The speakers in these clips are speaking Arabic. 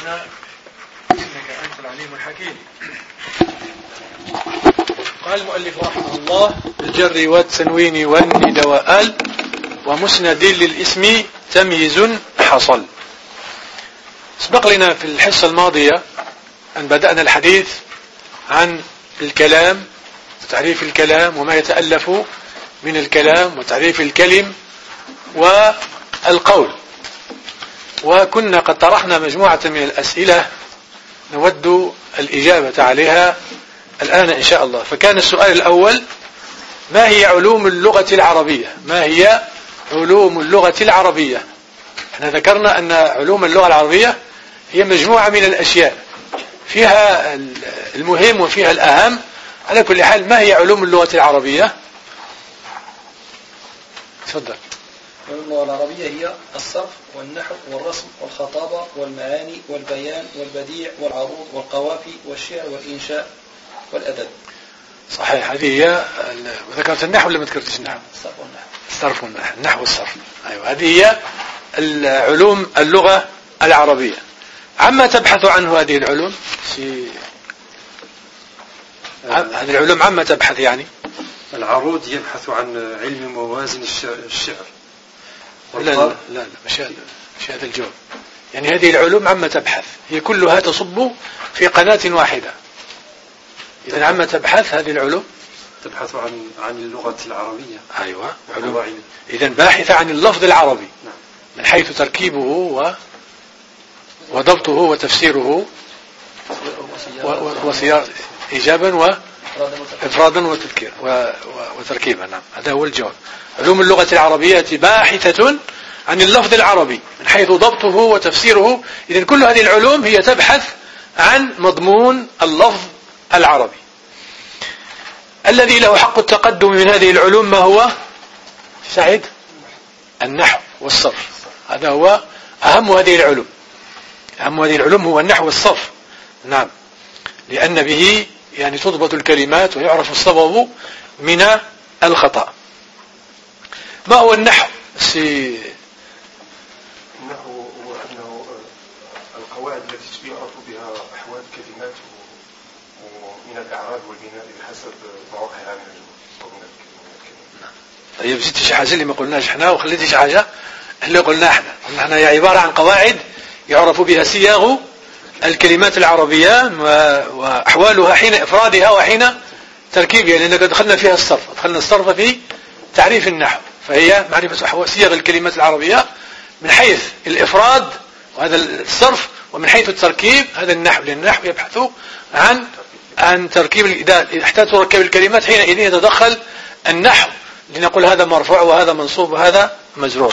ربنا إنك أنت العليم الحكيم. قال المؤلف رحمه الله: بالجر والتنوين والند وآل ومسند للاسم تمييز حصل. سبق لنا في الحصة الماضية أن بدأنا الحديث عن الكلام وتعريف الكلام وما يتألف من الكلام وتعريف الكلم والقول، وكنا قد طرحنا مجموعة من الأسئلة نود الإجابة عليها الآن إن شاء الله. فكان السؤال الأول: ما هي علوم اللغة العربية؟ ما هي علوم اللغة العربية؟ احنا ذكرنا أن علوم اللغة العربية هي مجموعة من الأشياء، فيها المهم وفيها الأهم. على كل حال، ما هي علوم اللغة العربية؟ تفضل. علوم اللغة العربية هي الصرف والنحو والرسم والخطابة والمعاني والبيان والبديع والعروض والقوافي والشعر والإنشاء والأدب. صحيح، هذه هي. وذكرت النحو ولا ما ذكرتش النحو؟ الصرف والنحو. الصرف والنحو، النحو والصرف. أيوة، هذه هي العلوم اللغة العربية. عما تبحث عنه هذه العلوم؟ هذه العلوم عما تبحث يعني؟ العروض يبحث عن علم موازن الشعر. لا مش هذا الجواب. يعني هذه العلوم عما تبحث هي كلها تصب في قناة واحدة. إذن عما تبحث هذه العلوم؟ تبحث عن اللغة العربية. أيوة، علوم. إذن باحثة عن اللفظ العربي من حيث تركيبه وضبطه وتفسيره وصياغة إيجابا وإفرادا وتركيبا. نعم، هذا هو الجواب. علوم اللغة العربية باحثة عن اللفظ العربي من حيث ضبطه وتفسيره. إذن كل هذه العلوم هي تبحث عن مضمون اللفظ العربي. الذي له حق التقدم من هذه العلوم ما هو سعيد؟ النحو والصرف. هذا هو أهم هذه العلوم. أهم هذه العلوم هو النحو والصرف. نعم، لأن به يعني تضبط الكلمات ويعرف الصواب من الخطأ. ما هو النحو؟ النحو هو أنه القواعد التي يعرف بها أحوال الكلمات ومن الإعراب والبناء بحسب مواقعها من الكلمات. طيب، زدت شي حاجة اللي ما قلناش احنا وخليتي شي حاجة اللي قلنا احنا هي عبارة عن قواعد يعرف بها صياغ الكلمات العربية وأحوالها حين إفرادها وحين تركيبها، لأننا دخلنا فيها الصرف. دخلنا الصرف في تعريف النحو، فهي معرفة أحوال صياغ الكلمات العربية من حيث الإفراد وهذا الصرف، ومن حيث التركيب هذا النحو. لأن النحو يبحث عن تركيب. إذا احتاج تركب الكلمات حينئذ يتدخل النحو لنقول هذا مرفوع وهذا منصوب وهذا مجرور.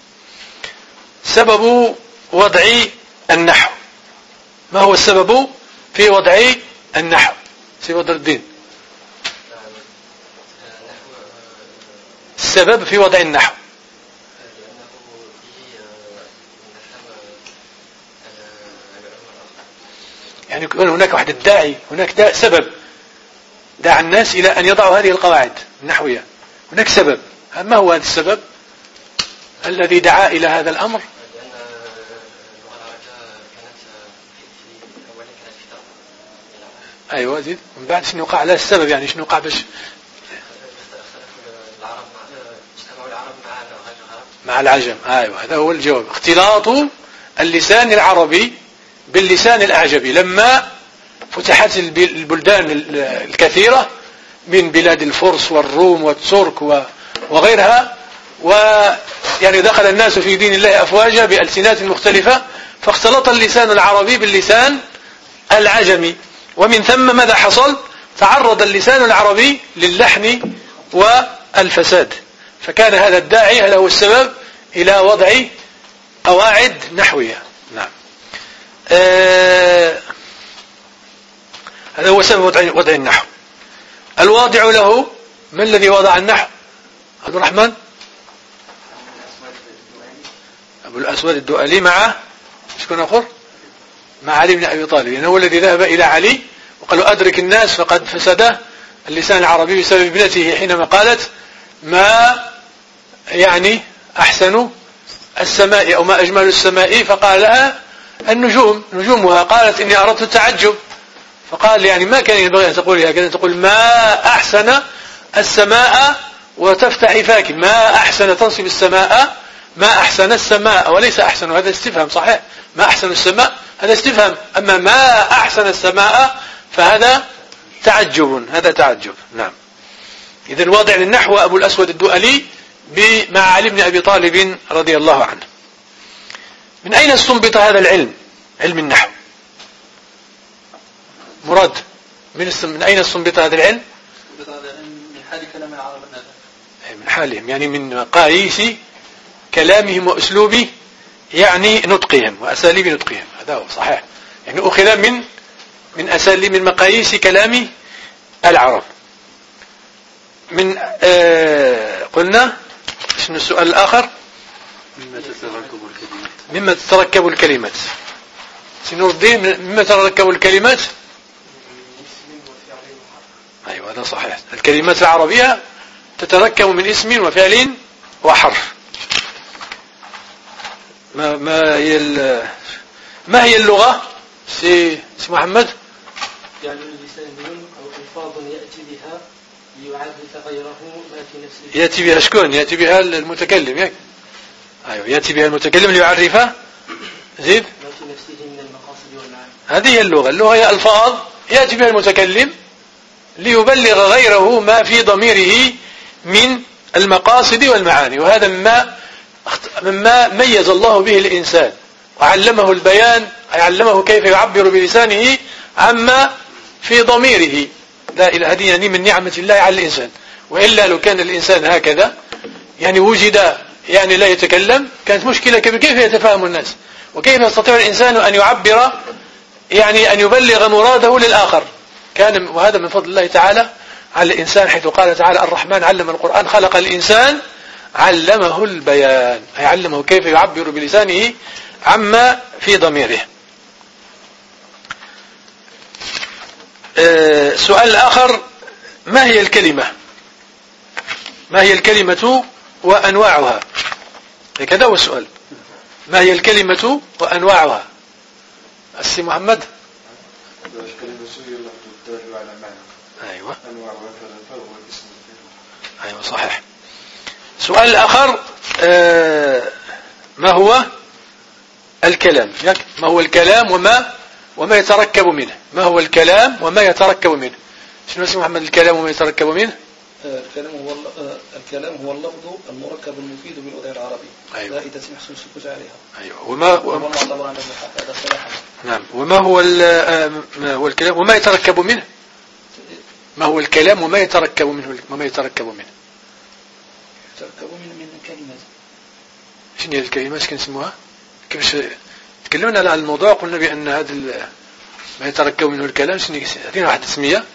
سبب وضع النحو. ما هو السبب في وضع النحو؟ سيد بدر الدين، السبب في وضع النحو. يعني يكون هناك واحد الداعي، هناك سبب دعا الناس إلى أن يضعوا هذه القواعد النحوية. هناك سبب. ما هو هذا السبب الذي دعا إلى هذا الأمر؟ أيوة، زيد. من بعد شنو وقع على السبب؟ يعني شنو وقع باش مع العجم. أيوة، هذا هو الجواب. اختلاط اللسان العربي باللسان الأعجمي لما فتحت البلدان الكثيرة من بلاد الفرس والروم والترك وغيرها، ويعني دخل الناس في دين الله أفواجا بألسنات مختلفة، فاختلط اللسان العربي باللسان العجمي، ومن ثم ماذا حصل؟ تعرض اللسان العربي للحن والفساد. فكان هذا الداعي، هذا هو السبب إلى وضع قواعد نحوية. نعم، هذا هو سبب وضع النحو. الواضع له، ما الذي وضع النحو؟ عبد الرحمن أبو الأسود الدؤلي مع شكون آخر؟ مع علي بن أبي طالب. يعني هو الذي ذهب إلى علي وقالوا أدرك الناس فقد فسد اللسان العربي بسبب ابنته حينما قالت ما يعني أحسن السماء أو ما أجمل السماء، فقال لها النجوم نجومها قالت إني أردت التعجب، فقال يعني ما كان ينبغي أن تقول هكذا، تقول ما أحسن السماء وتفتحي فاك، ما أحسن تنصب السماء، ما أحسن السماء وليس أحسن، هذا استفهام صحيح، ما أحسن السماء هذا استفهام، أما ما أحسن السماء فهذا تعجب، هذا تعجب. نعم. إذن واضع للنحو أبو الأسود الدؤلي مع علي بن أبي طالب رضي الله عنه. من أين استنبط هذا العلم، علم النحو؟ مراد، من أين استنبط هذا العلم؟ من حال كلام العرب، من حالهم يعني من مقاييس كلامهم وأسلوب يعني نطقهم وأساليب نطقهم، هذا هو صحيح، يعني أخذ من أساليب من مقاييس كلام العرب. من قلنا شنو السؤال الآخر؟ مما تتركب الكلمات. سنور الدين مما تتركب الكلمات. أيوة هذا صحيح، الكلمات العربية تتركب من اسم وفعل وحرف. ما هي اللغة سي محمد؟ يعني اللسان أو ألفاظ يأتي بها ليعرف غيره ما في نفسه. يأتي بها شكون؟ يأتي بها المتكلم ياك؟ أيوة يأتي بها المتكلم ليعرف زيد ما في نفسه من المقاصد والمعاني. هذه هي اللغة. اللغة هي ألفاظ يأتي بها المتكلم ليبلغ غيره ما في ضميره من المقاصد والمعاني، وهذا مما ميز الله به الإنسان وعلمه البيان، علمه كيف يعبر بلسانه عما في ضميره. لا إله هذه يعني من نعمة الله على الإنسان، وإلا لو كان الإنسان هكذا يعني وجد يعني لا يتكلم كانت مشكلة. كيف يتفاهم الناس، وكيف يستطيع الإنسان أن يعبر يعني أن يبلغ مراده للآخر. وهذا من فضل الله تعالى على الإنسان، حيث قال تعالى الرحمن علم القرآن خلق الإنسان علمه البيان، أي علمه كيف يعبر بلسانه عما في ضميره. سؤال الآخر: ما هي الكلمة؟ ما هي الكلمة وأنواعها؟ هكذا هو السؤال. ما هي الكلمة وأنواعها؟ السي محمد. أيوة. أيوة صحيح. سؤال الآخر: ما هو الكلام؟ ما هو الكلام وما يتركب منه؟ ما هو الكلام وما يتركب منه؟ شنو اسم محمد الكلام وما يتركب منه؟ الكلام هو اللفظ المركب المفيد بالوضع العربي. أيوة. زائدة محسوس السكوت عليها. أيوة. نعم. وما هو الكلام وما يتركب منه؟ ما هو الكلام وما يتركب منه؟ وما يتركب منه يتركب من كلمات. شنو هي الكلمات كنسموها؟ كيفاش تكلمنا على الموضوع؟ قلنا بأن هذا ما يتركب منه الكلام شنو هذه واحد تسمية.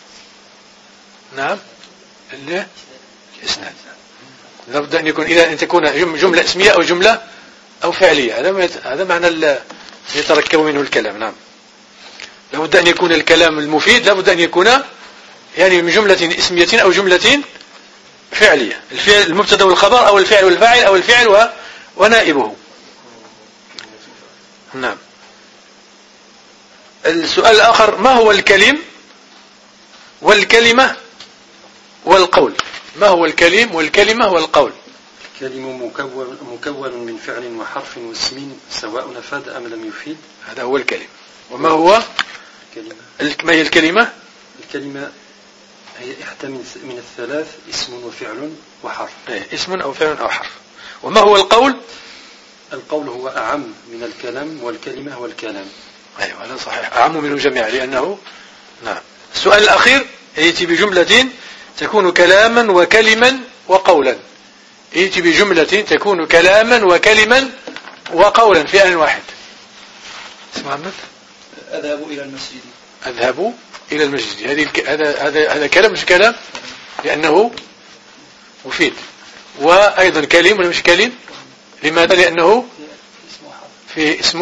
نعم. الإسناد. لابد أن يكون إذا أن تكون جملة اسمية أو جملة أو فعلية، هذا معنى يتركب منه الكلام. نعم. لابد أن يكون الكلام المفيد لابد أن يكون يعني من جملة اسمية أو جملة فعلية، الفعل المبتدا والخبر أو الفعل والفاعل أو الفعل ونائبه. نعم. السؤال الآخر: ما هو الكلم والكلمة والقول؟ ما هو الكلم والكلمة والقول؟ الكلم مكون من فعل وحرف واسم سواء أفاد أم لم يفيد، هذا هو الكلم. وما هو ما هي الكلمة؟ الكلمة هي إحدى من الثلاث: اسم وفعل وحرف. اسم أو فعل أو حرف. وما هو القول؟ القول هو أعم من الكلام، والكلمة هو الكلام. أيوة هذا صحيح، أعم منه جميعا لأنه. نعم. السؤال الأخير: يأتي بجملة تكون كلاما وكلما وقولا. يأتي بجملة تكون كلاما وكلما وقولا في آن واحد. اسمع محمد. أذهب إلى المسجد. أذهب إلى المسجد. هذا كلام مش كلام لأنه مفيد، وأيضا كلم ولا مش كلم؟ لماذا؟ لأنه في اسم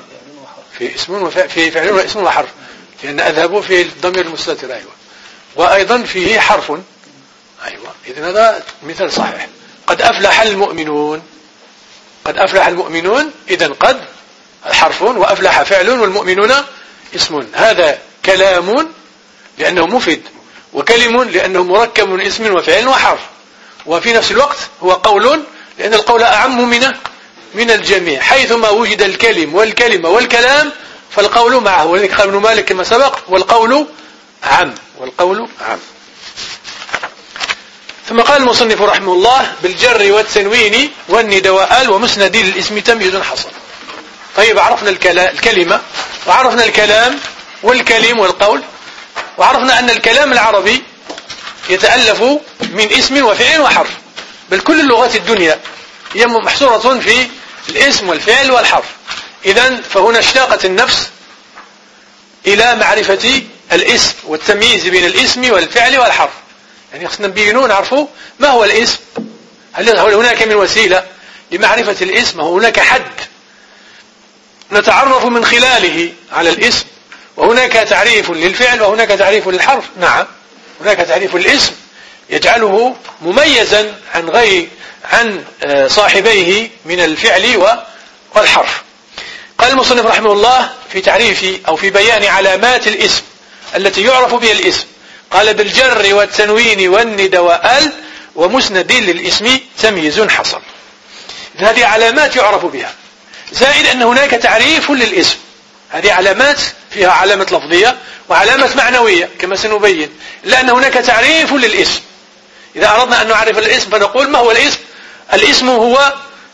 وفي فعل واسم وحرف، لأن أذهب في الضمير المستتر. أيوة. وأيضا فيه حرف. أيوة. إذن هذا مثال صحيح. قد أفلح المؤمنون. قد أفلح المؤمنون. إذن قد حرف، وأفلح فعل، والمؤمنون اسم. هذا كلام لأنه مفيد، وكلم لأنه مركب من اسم وفعل وحرف، وفي نفس الوقت هو قول لأن القول أعم من الجميع، حيثما وجد الكلم والكلمة والكلام فالقول معه. ولذلك قال ابن مالك كما سبق: والقول عام، والقول عام. ثم قال المصنف رحمه الله: بالجر والتنوين والندى وآل ومسند للاسم تمييز حصل. طيب، عرفنا الكلمة، وعرفنا الكلام والكلم والقول، وعرفنا أن الكلام العربي يتألف من اسم وفعل وحرف، بل كل اللغات الدنيا هي محصورة في الاسم والفعل والحرف. إذن فهنا اشتاقت النفس إلى معرفة الاسم والتمييز بين الاسم والفعل والحرف. يعني خصنا نبينون نعرفوا ما هو الاسم، هل هناك من وسيلة لمعرفة الاسم، هناك حد نتعرف من خلاله على الاسم، وهناك تعريف للفعل وهناك تعريف للحرف. نعم، هناك تعريف للاسم يجعله مميزا عن صاحبيه من الفعل والحرف. قال المصنف رحمه الله في تعريف أو في بيان علامات الاسم التي يعرف بها الاسم، قال: بالجر والتنوين والندى وآل ومسند للاسم تمييز حصل. هذه علامات يعرف بها، زائد أن هناك تعريف للاسم. هذه علامات فيها علامة لفظية وعلامة معنوية كما سنبين، لأن هناك تعريف للاسم. إذا أردنا أن نعرف الاسم فنقول: ما هو الاسم؟ الاسم هو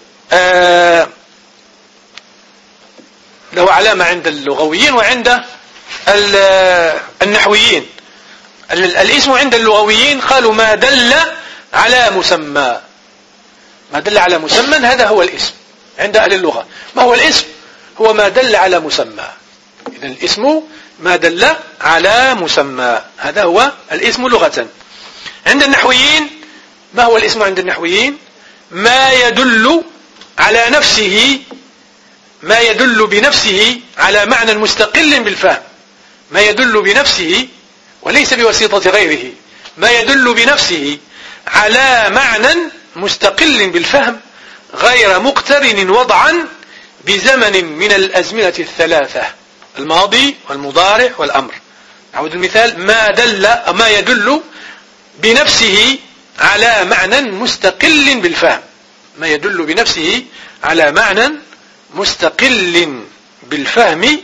له علامة عند اللغويين وعند النحويين. الاسم عند اللغويين قالوا: ما دل على مسمى. ما دل على مسمى هذا هو الاسم عند أهل اللغة. ما هو الاسم؟ هو ما دل على مسمى. إذن الاسم ما دل على مسمى، هذا هو الاسم لغة. عند النحويين ما هو الاسم عند النحويين؟ ما يدل على نفسه، ما يدل بنفسه على معنى مستقل بالفهم. ما يدل بنفسه وليس بواسطة غيره، ما يدل بنفسه على معنى مستقل بالفهم غير مقترن وضعا بزمن من الأزمنة الثلاثة: الماضي والمضارع والأمر. أعود المثال: ما يدل بنفسه على معنى مستقل بالفهم. ما يدل بنفسه على معنى مستقل بالفهم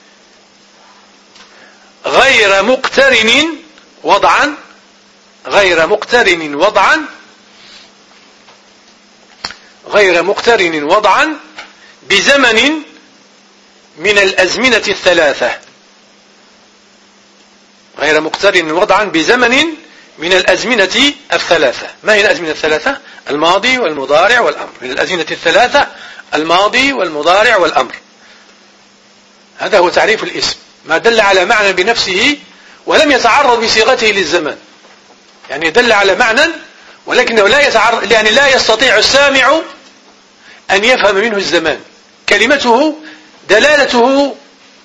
غير مقترن وضعا، غير مقترن وضعا، غير مقترن وضعا بزمن من الأزمنة الثلاثة. غير مقترن وضعا بزمن من الأزمنة الثلاثة. ما هي الأزمنة الثلاثة؟ الماضي والمضارع والأمر. من الأزمنة الثلاثة الماضي والمضارع والأمر. هذا هو تعريف الاسم: ما دل على معنى بنفسه ولم يتعرض بصيغته للزمان. يعني دل على معنى ولكنه لا يتعرض، يعني لا يستطيع السامع أن يفهم منه الزمان. كلمته دلالته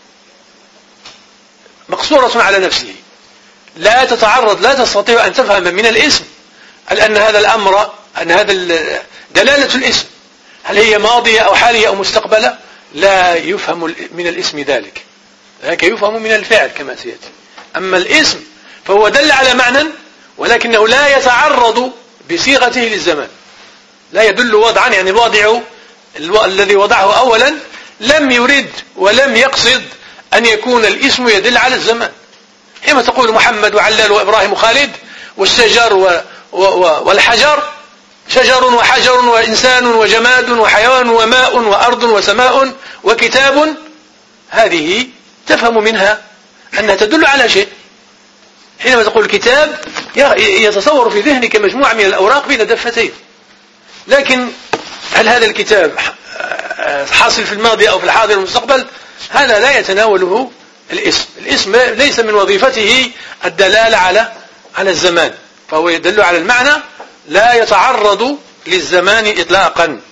مقصورة على نفسه، لا تتعرض، لا تستطيع أن تفهم من الاسم أن هذا الأمر، أن هذا دلالة الاسم هل هي ماضية أو حالية أو مستقبلة. لا يفهم من الاسم ذلك، لكن يفهم من الفعل كما سيأتي. أما الاسم فهو دل على معنى ولكنه لا يتعرض بصيغته للزمان، لا يدل وضعا. يعني الواضع الذي وضعه أولا لم يرد ولم يقصد أن يكون الاسم يدل على الزمان. حينما تقول محمد وعلال وإبراهيم وخالد والشجر والحجر، شجر وحجر وإنسان وجماد وحيوان وماء وأرض وسماء وكتاب، هذه تفهم منها أنها تدل على شيء. حينما تقول كتاب يتصور في ذهنك مجموعة من الأوراق بين دفتين، لكن هل هذا الكتاب حاصل في الماضي أو في الحاضر والمستقبل؟ هذا لا يتناوله الاسم. الاسم ليس من وظيفته الدلالة على الزمان، فهو يدل على المعنى لا يتعرض للزمان إطلاقا.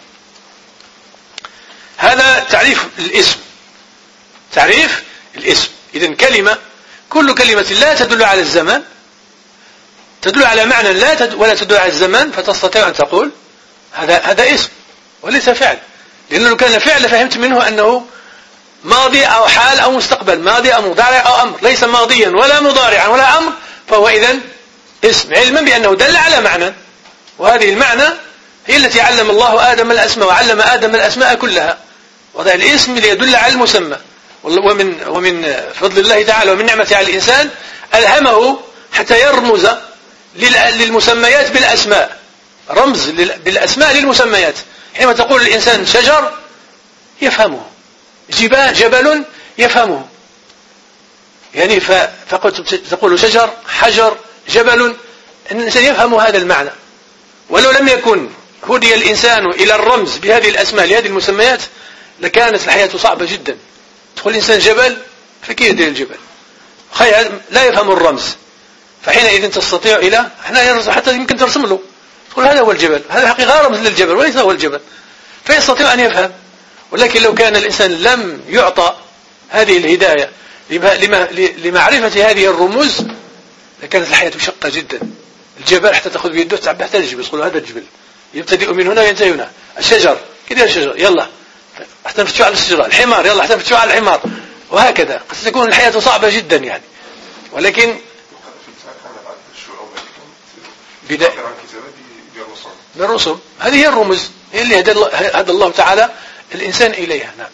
هذا تعريف الاسم. تعريف الاسم. إذن كلمة، كل كلمة لا تدل على الزمان، تدل على معنى ولا تدل على الزمان، فتستطيع أن تقول هذا اسم وليس فعل. لأنه لو كان فعل فهمت منه أنه ماضي أو حال أو مستقبل، ماضي أو مضارع أو أمر، ليس ماضيا ولا مضارعا ولا أمر، فهو إذن اسم، علما بأنه دل على معنى، وهذه المعنى هي التي علم الله آدم الأسماء، وعلم آدم الأسماء كلها. وهذا الاسم ليدل على المسمى. ومن فضل الله تعالى ومن نعمته على الإنسان ألهمه حتى يرمز للمسميات بالأسماء، رمز بالأسماء للمسميات. حينما تقول الإنسان شجر يفهمه، جبل يفهمه، يعني فقلت تقول شجر، حجر، جبل، الإنسان يفهم هذا المعنى. ولو لم يكن هدي الإنسان إلى الرمز بهذه الأسماء لهذه المسميات لكانت الحياة صعبة جدا. تقول الإنسان جبل، فكيف يدير الجبل؟ لا يفهم الرمز، فحينئذ تستطيع إلى حتى يمكن ترسم له، تقول هذا هو الجبل، هذا حقيقة رمز للجبل وليس هو الجبل، فيستطيع أن يفهم. ولكن لو كان الإنسان لم يعطى هذه الهداية لمعرفة هذه الرموز لكانت الحياة شقة جدا. الجبل حتى تأخذ بيده تعب حتى الجبل، تقول هذا الجبل يبتدئ من هنا وينتهي هنا. الشجر كده، الشجر يلا حتى نفتشوا على الشجرة، الحمار يلا حتى نفتشوا على الحمار، وهكذا. قد تكون الحياة صعبة جدا يعني. ولكن بالرسم هذه هي الرمز، هي اللي هدى الله تعالى الإنسان إليها. نعم.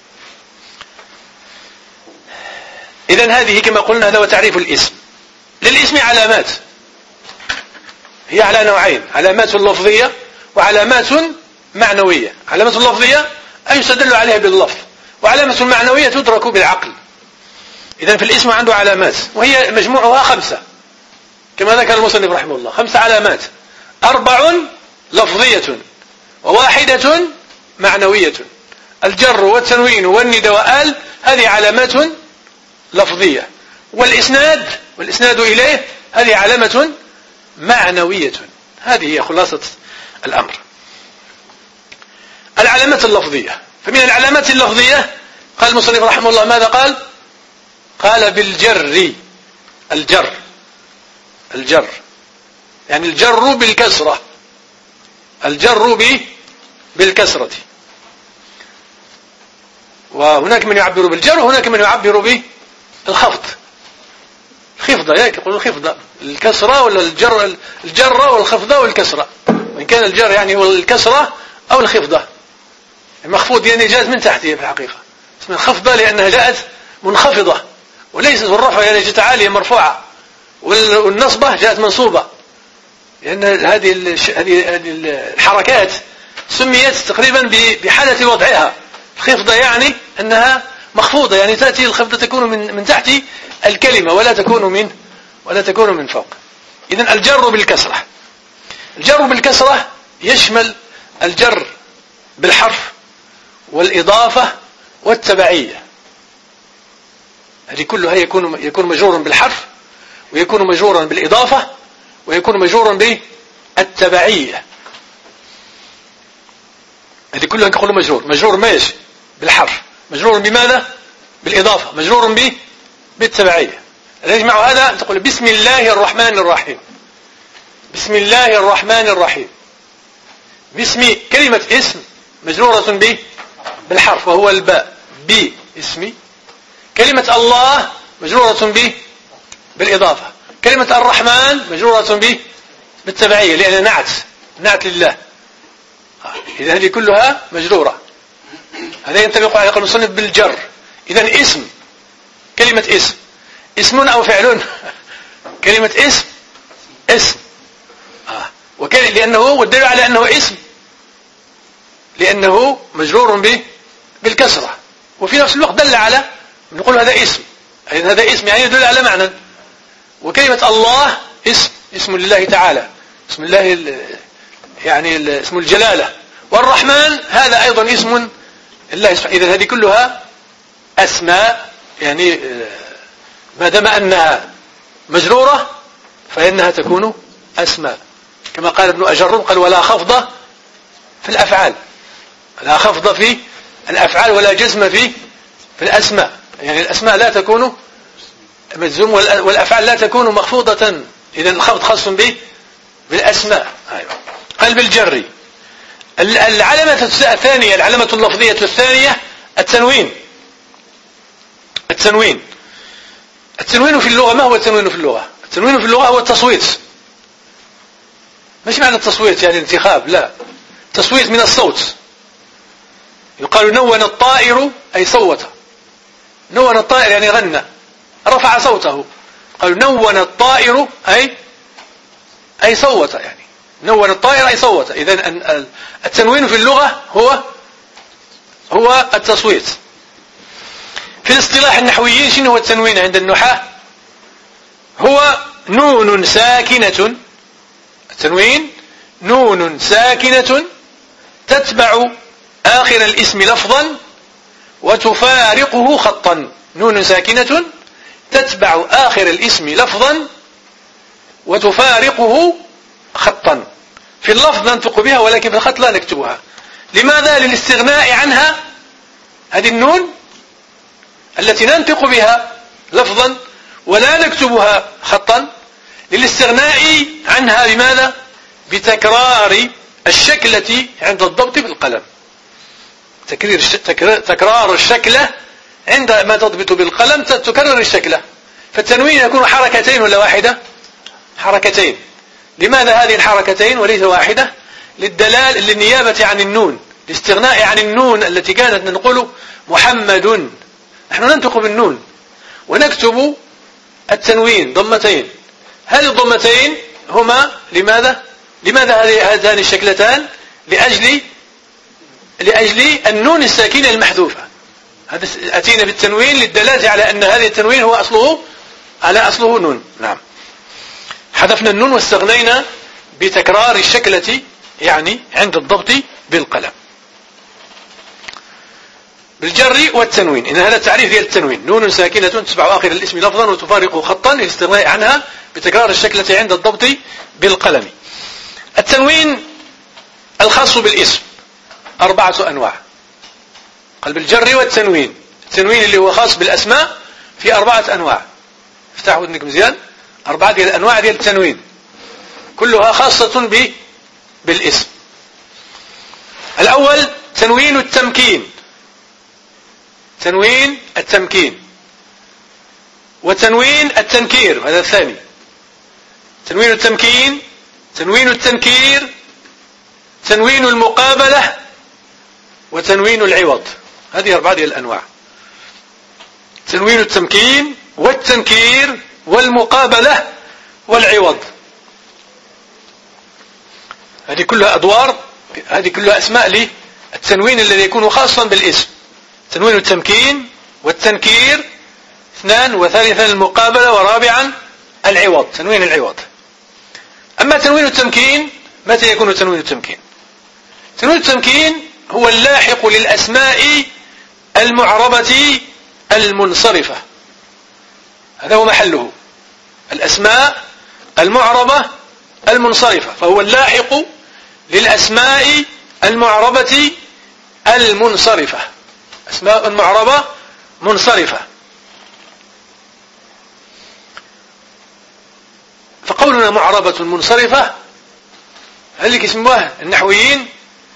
إذن هذه كما قلنا هذا هو تعريف الاسم. للاسم علامات، هي على نوعين: علامات لفظية وعلامات معنوية. علامات لفظية أي يستدل عليها باللفظ، وعلامة معنوية تدرك بالعقل. إذن في الاسم عنده علامات، وهي مجموعها 5 كما ذكر المصنف رحمه الله، 5 علامات: 4 لفظية و1 معنوية. الجر والتنوين والندى وآل هذه علامات لفظية، والإسناد إليه هذه علامة معنوية. هذه هي خلاصة الأمر. العلامات اللفظية، فمن العلامات اللفظية قال المصنف رحمه الله ماذا قال؟ قال بالجر. الجر يعني الجر بالكسرة، الجر بالكسرة. وهناك من يعبر بالجر وهناك من يعبر بالخفض. الخفضة يقول الخفضة، الكسرة ولا الجر والخفضة والكسرة، وإن كان الجر يعني هو الكسرة أو الخفضة. المخفوض يعني جاءت من تحته في الحقيقة، اسمها الخفضة لأنها جاءت منخفضة، وليست الرفع يعني جاءت عالية مرفوعة، والنصبة جاءت منصوبة، لأن هذه الحركات سميت تقريبا بحالة وضعها. الخفضة يعني أنها مخفوضة، يعني تأتي الخفضة تكون من تحت الكلمة ولا تكون من فوق. إذن الجر بالكسرة. الجر بالكسرة يشمل الجر بالحرف والإضافة والتبعية. هذه كلها يكون مجرورا بالحرف، ويكون مجرورا بالإضافة، ويكون مجرورا بالتبعية. هذه كلها نقول مجرور ماشي بالحرف، مجرور بماذا؟ بالإضافة، مجرور بالتبعية. نجمع هذا تقول بسم الله الرحمن الرحيم. بسم الله الرحمن الرحيم. باسم كلمة اسم مجرورة بالحرف وهو الباء، باسمي. كلمة الله مجرورة بالإضافة. كلمة الرحمن مجرورة بالتبعية لأن نعت لله. إذا هذه كلها مجرورة. هذا ينطبق على المصنف بالجر. إذا اسم، كلمة اسم أو فعل. كلمة اسم لأنه والدليل على أنه اسم لأنه مجرور بالكسرة، وفي نفس الوقت دل على نقول هذا اسم، هذا اسم يعني يدل على معنى. وكلمة الله اسم لله تعالى، اسم الله يعني اسم الجلالة. والرحمن هذا أيضا اسم الله. إذن هذه كلها أسماء، يعني ما دام أنها مجرورة فإنها تكون أسماء، كما قال ابن أجرم قال ولا خفض في الأفعال، لا خفض في الأفعال ولا جزم في الأسماء. يعني الأسماء لا تكون مجزوم والأفعال لا تكون مخفوضة. إذن الخفض خاص بالأسماء. أيوة. قال بالجر. العلامة الثانية، العلامة اللفظية الثانية التنوين. التنوين في اللغة، ما هو التنوين في اللغة؟ التنوين في اللغة هو التصويت. مش معنى التصويت يعني انتخاب، لا، تصويت من الصوت. يقال نون الطائر أي صوت. نون الطائر يعني غنى، رفع صوته. قالوا نون الطائر أي صوت، يعني نون الطائر أي صوت. إذن التنوين في اللغة هو التصويت. في الاصطلاح النحويين شنو هو التنوين عند النحاة؟ هو نون ساكنة. التنوين نون ساكنة تتبع آخر الاسم لفظا وتفارقه خطا. نون ساكنة تتبع آخر الاسم لفظا وتفارقه خطا. في اللفظ ننطق بها ولكن في الخط لا نكتبها. لماذا؟ للاستغناء عنها. هذه النون التي ننطق بها لفظا ولا نكتبها خطا، للاستغناء عنها. لماذا؟ بتكرار الشكلة عند الضبط بالقلم. تكرار الشكلة عندما تضبط بالقلم تكرر الشكلة. فالتنوين يكون حركتين ولا واحدة؟ حركتين. لماذا هذه الحركتين وليس واحدة؟ للنيابة عن النون، الاستغناء عن النون التي كانت نقول محمد. نحن ننطق بالنون ونكتب التنوين ضمتين. هذه الضمتين هما لماذا هذان الشكلتان؟ لأجل النون الساكنة المحذوفة. أتينا بالتنوين للدلالة على أن هذا التنوين هو أصله نون. نعم، حذفنا النون واستغنينا بتكرار الشكلة يعني عند الضبط بالقلم. بالجر والتنوين، إن هذا التعريف ديال التنوين. نون ساكنة تتبع آخر الاسم لفظا وتفارق خطا للاستغناء عنها بتكرار الشكلة عند الضبط بالقلم. التنوين الخاص بالاسم 4 أنواع. قال بالجر والتنوين. التنوين اللي هو خاص بالأسماء في 4 أنواع. افتحوا ودنك مزيان. 4 ديال الأنواع ديال التنوين كلها خاصة بالاسم. الأول تنوين التمكين. تنوين التمكين وتنوين التنكير، هذا الثاني. تنوين التمكين، تنوين التنكير، تنوين المقابلة، وتنوين العوض. هذه 4 ديال الأنواع. تنوين التمكين والتنكير والمقابلة والعوض، هذه كلها أدوار، هذه كلها أسماء للتنوين الذي يكون خاصا بالاسم. تنوين التمكين والتنكير 2، وثالثا المقابلة، ورابعا العوض، تنوين العوض. أما تنوين التمكين، متى يكون تنوين التمكين؟ تنوين التمكين هو اللاحق للأسماء المعربة المنصرفة. هذا هو محله، الأسماء المعربة المنصرفة. فهو اللاحق للأسماء المعربة المنصرفة. أسماء معربة منصرفة. فقولنا معربة منصرفة هل يسموها النحويين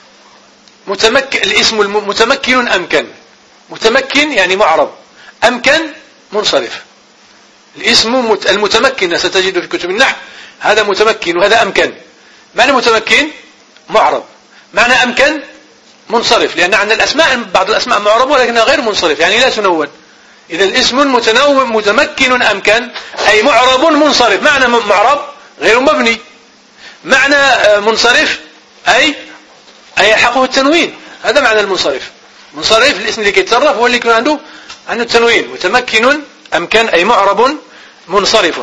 الاسم متمكن أمكن. متمكن يعني معرب، أمكن منصرف. الاسم المتمكن ستجد في كتب النحو هذا متمكن وهذا أمكن. معنى متمكن معرب، معنى أمكن منصرف، لأن عندنا الأسماء بعض الأسماء معربة ولكنها غير منصرف يعني لا تنون. إذا الاسم متمكن أمكن أي معرب منصرف. معنى معرب غير مبني. معنى منصرف أي يلحقه التنوين. هذا معنى المنصرف. منصرف الاسم اللي يتصرف هو اللي يكون عنده التنوين. متمكن أمكن أي معرب منصرف.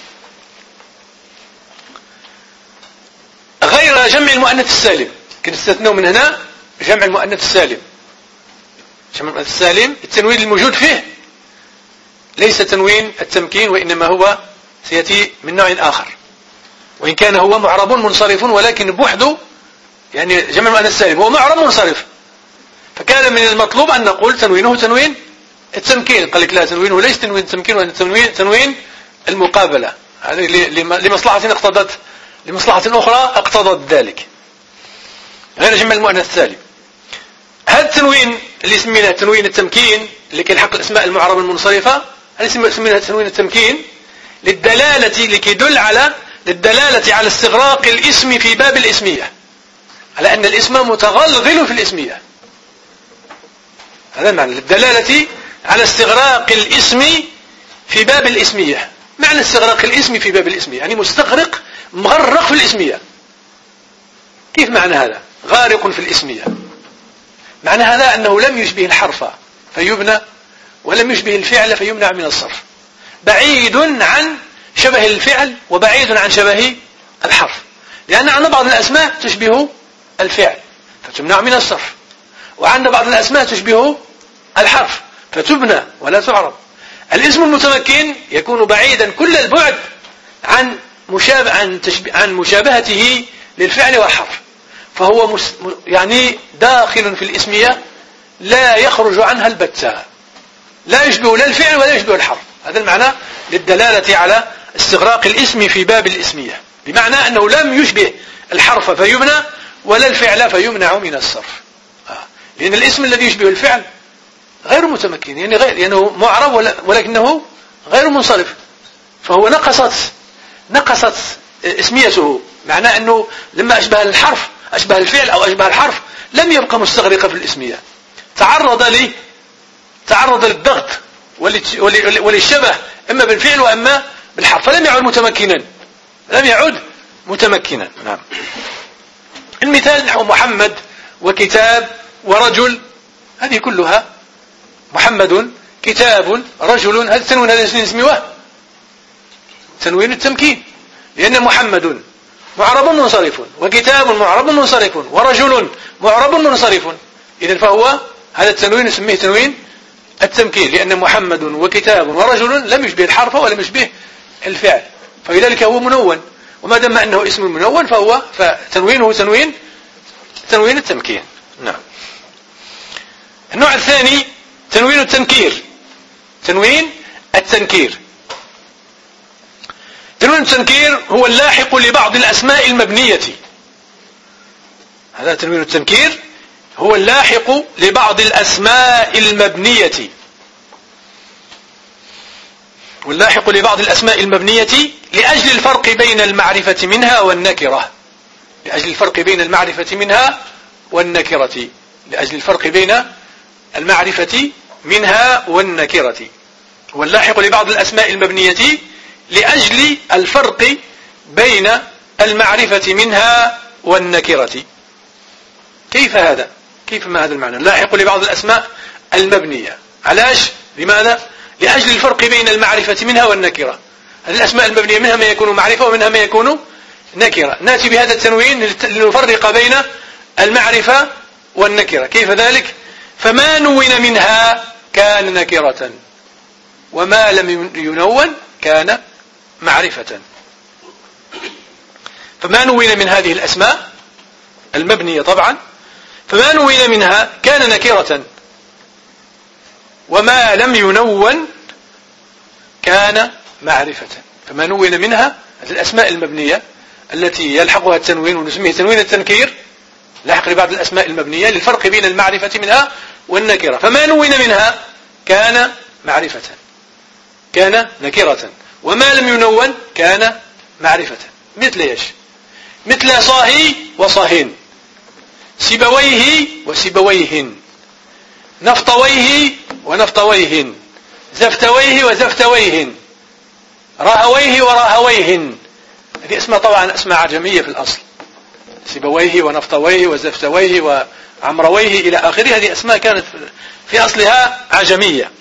غير جمع المؤنث السالم، كنستثنوا من هنا جمع المؤنث السالم. جمع المؤنث السالم التنوين الموجود فيه ليس تنوين التمكين، وإنما هو سيأتي من نوع آخر، وإن كان هو معرب منصرف ولكن بوحده. يعني جمع المؤنث السالم هو معرب منصرف، فكان من المطلوب أن نقول تنوينه تنوين التمكين. قال لك لا، تنوينه ليس تنوين التمكين وإنما تنوين المقابلة. هذه لمصلحة أخرى اقتضت ذلك. غير جمع المؤنث السالم. هذا التنوين اللي سميناه تنوين التمكين اللي كيلحق الأسماء المعربة المنصرفة، هذا سميناه تنوين التمكين لكيدل على للدلالة على استغراق الاسم في باب الاسمية، على أن الاسم متغلغل في الاسمية. هذا معنى للدلالة على استغراق الاسم في باب الاسمية. معنى استغراق الاسم في باب الاسمية يعني مستغرق، مغرق في الاسمية. كيف معنى هذا؟ غارق في الاسمية. معنى هذا أنه لم يشبه الحرف فيبنى، ولم يشبه الفعل فيمنع من الصرف، بعيد عن شبه الفعل وبعيد عن شبه الحرف، لأن عند بعض الأسماء تشبه الفعل فتمنع من الصرف، وعند بعض الأسماء تشبه الحرف فتبنى ولا تعرب. الاسم المتمكن يكون بعيدا كل البعد عن مشابهته للفعل والحرف، فهو يعني داخل في الاسمية لا يخرج عنها البتة، لا يشبه لا الفعل ولا يشبه الحرف. هذا المعنى للدلالة على استغراق الاسم في باب الاسمية، بمعنى أنه لم يشبه الحرف فيبنى ولا الفعل فيمنع من الصرف. لأن الاسم الذي يشبه الفعل غير متمكن، يعني لأنه معرب ولكنه غير منصرف، فهو نقصت اسميته. معناه أنه لما أشبه الفعل أو أشبه الحرف لم يبقى مستغرقا في الاسمية، تعرض للضغط وللشبه إما بالفعل وإما بالحرف، فلم يعد متمكنا. نعم. المثال نحو محمد وكتاب ورجل، هذه كلها محمد كتاب رجل، هذا التنوين هذا اسمه تنوين التمكين، لأن محمد معرب منصرف وكتاب معرب منصرف ورجل معرب منصرف، إذن فهو هذا التنوين نسميه تنوين التمكين، لأن محمد وكتاب ورجل لم يشبه الحرف ولم يشبه الفعل، فلذلك هو منون، وما دام أنه اسم منون فتنوينه تنوين التمكين. نعم. النوع الثاني تنوين التنكير. تنوين التنكير هو اللاحق لبعض الأسماء المبنية. هذا تنوين التنكير هو اللاحق لبعض الأسماء المبنية، لأجل الفرق بين المعرفة منها والنكرة. لأجل الفرق بين المعرفة منها والنكرة. واللاحق لبعض الأسماء المبنية لأجل الفرق بين المعرفة منها والنكرة. كيف ما هذا المعنى؟ لاحق لبعض الأسماء المبنية، علاش؟ لماذا؟ لأجل الفرق بين المعرفة منها والنكرة. هذه الأسماء المبنية منها ما يكون معرفة ومنها ما يكون نكرة، نأتي بهذا التنوين لنفرق بين المعرفة والنكرة. كيف ذلك؟ فما نون منها كان نكرة، وما لم ينون كان معرفة. فما نون من هذه الأسماء المبنية طبعا، فما نون منها كان نكرة، وما لم ينون كان معرفة. فما نون منها الأسماء المبنية التي يلحقها التنوين ونسميه تنوين التنكير، لاحق لبعض الأسماء المبنية للفرق بين المعرفة منها والنكرة. فما نون منها كان معرفة، كان نكرة، وما لم ينون كان معرفة. مثل ايش؟ مثل صاهي وصاهن، سبويه وسبويهن، نفطويه ونفطويهن، زفتويه وزفتويهن، راهويه وراهويهن. هذه اسماء طبعا اسماء عجمية في الأصل، سبويه ونفطويه وزفتويه وعمرويه إلى آخره، هذه أسماء كانت في أصلها عجمية.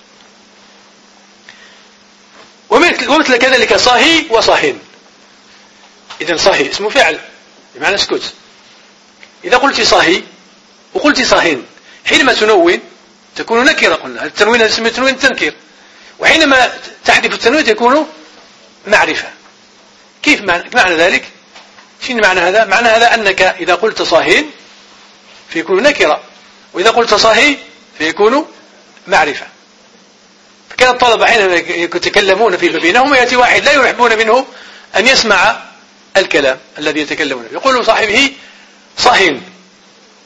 ومثل كذلك صاهي وصاهن. إذن صاهي اسمه فعل بمعنى اسكت. إذا قلت صاهي وقلت صاهن حينما تنون تكون نكرة، قلنا التنوين اسمه تنوين التنكير، وحينما تحذف التنوين تكون معرفة. كيف معنى ذلك؟ شنو معنى هذا؟ معنى هذا أنك إذا قلت صاهن فيكون نكرة، وإذا قلت صاهي فيكون معرفة. فكان الطلبة حينما يتكلمون فيما بينهم يأتي واحد لا يحبون منه أن يسمع الكلام الذي يتكلمون، يقول صاحبه صاهن،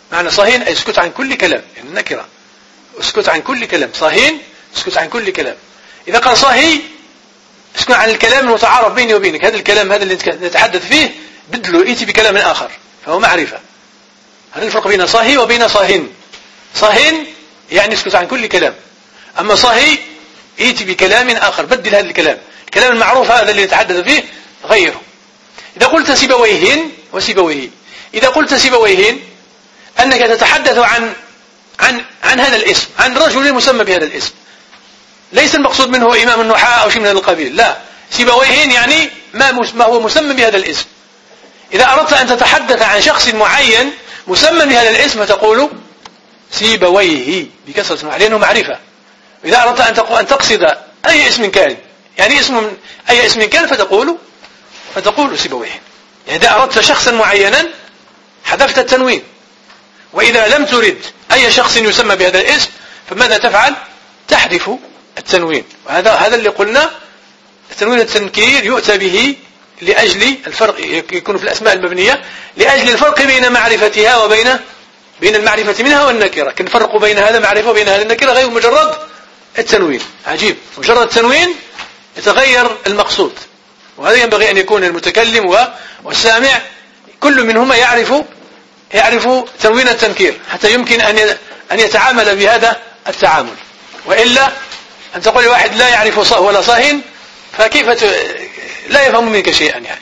معنى صهين أي اسكت عن كل كلام، يعني النكرة اسكت عن كل كلام. صهين اسكت عن كل كلام. إذا قال صهي اسكت عن الكلام المتعارف بيني وبينك، هذا الكلام هذا اللي نتحدث فيه بدله ائتي بكلام آخر فهو معرفة. هذا الفرق بين صهي وبين صهين. صهين يعني اسكت عن كل كلام، أما صهي ائتي بكلام آخر بدل هذا الكلام المعروف هذا اللي نتحدث فيه غيره. إذا قلت سيبويهن وسيبويه، إذا قلت سيبويهن أنك تتحدث عن هذا الاسم، عن رجل مسمى بهذا الاسم، ليس المقصود منه إمام النحاة أو شيء من هذا القبيل، لا، سيبويهن يعني ما هو مسمى بهذا الاسم. إذا أردت أن تتحدث عن شخص معين مسمى بهذا الاسم فتقول سيبويه بكسرة لأنه معرفة. إذا أردت أن تقصد أي اسم كان، يعني أي اسم كان فتقول سيبويه. يعني إذا أردت شخصا معينا حذفت التنوين، وإذا لم ترد أي شخص يسمى بهذا الاسم فماذا تفعل؟ تحذف التنوين. وهذا اللي قلنا التنوين التنكير يؤتى به لأجل الفرق، يكون في الأسماء المبنية لأجل الفرق بين معرفتها بين المعرفة منها والنكرة. كن نفرق بين هذا معرفة وبين هذا النكرة غير مجرد التنوين. عجيب، مجرد التنوين يتغير المقصود، وهذا ينبغي أن يكون المتكلم والسامع كل منهما يعرف تنوين التنكير حتى يمكن أن يتعامل بهذا التعامل. وإلا أن تقول لواحد لا يعرف صه ولا صهين فكيف لا يفهم منك شيئا يعني.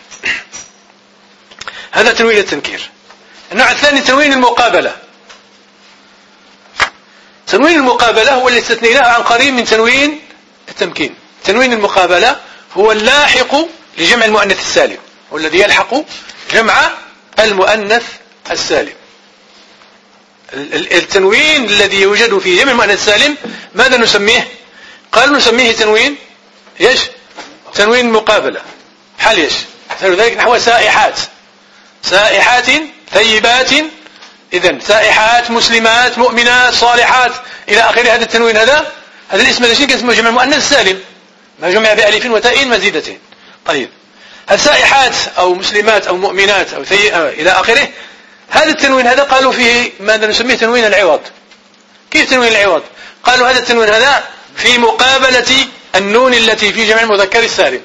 هذا تنوين التنكير. النوع الثاني تنوين المقابلة. تنوين المقابلة هو اللي استثنيناه عن قريب من تنوين التمكين. تنوين المقابلة هو اللاحق لجمع المؤنث السالم، والذي يلحق جمع المؤنث السالم. التنوين الذي يوجد في جمع المؤنث السالم ماذا نسميه؟ قالوا نسميه تنوين ايش؟ تنوين مقابلة. حال ايش؟ ذلك نحو سائحات ثيبات، إذن سائحات مسلمات مؤمنات صالحات إلى آخر هذا التنوين. هذا الاسم الذي اسمه جمع المؤنث السالم ما جمع بألف وتاء مزيدتين. طيب، السائحات أو مسلمات أو مؤمنات أو إلى آخره، هذا التنوين هذا قالوا فيه ماذا نسميه؟ تنوين العوض. كيف تنوين العوض؟ قالوا هذا التنوين هذا في مقابلة النون التي في جمع المذكر السالم.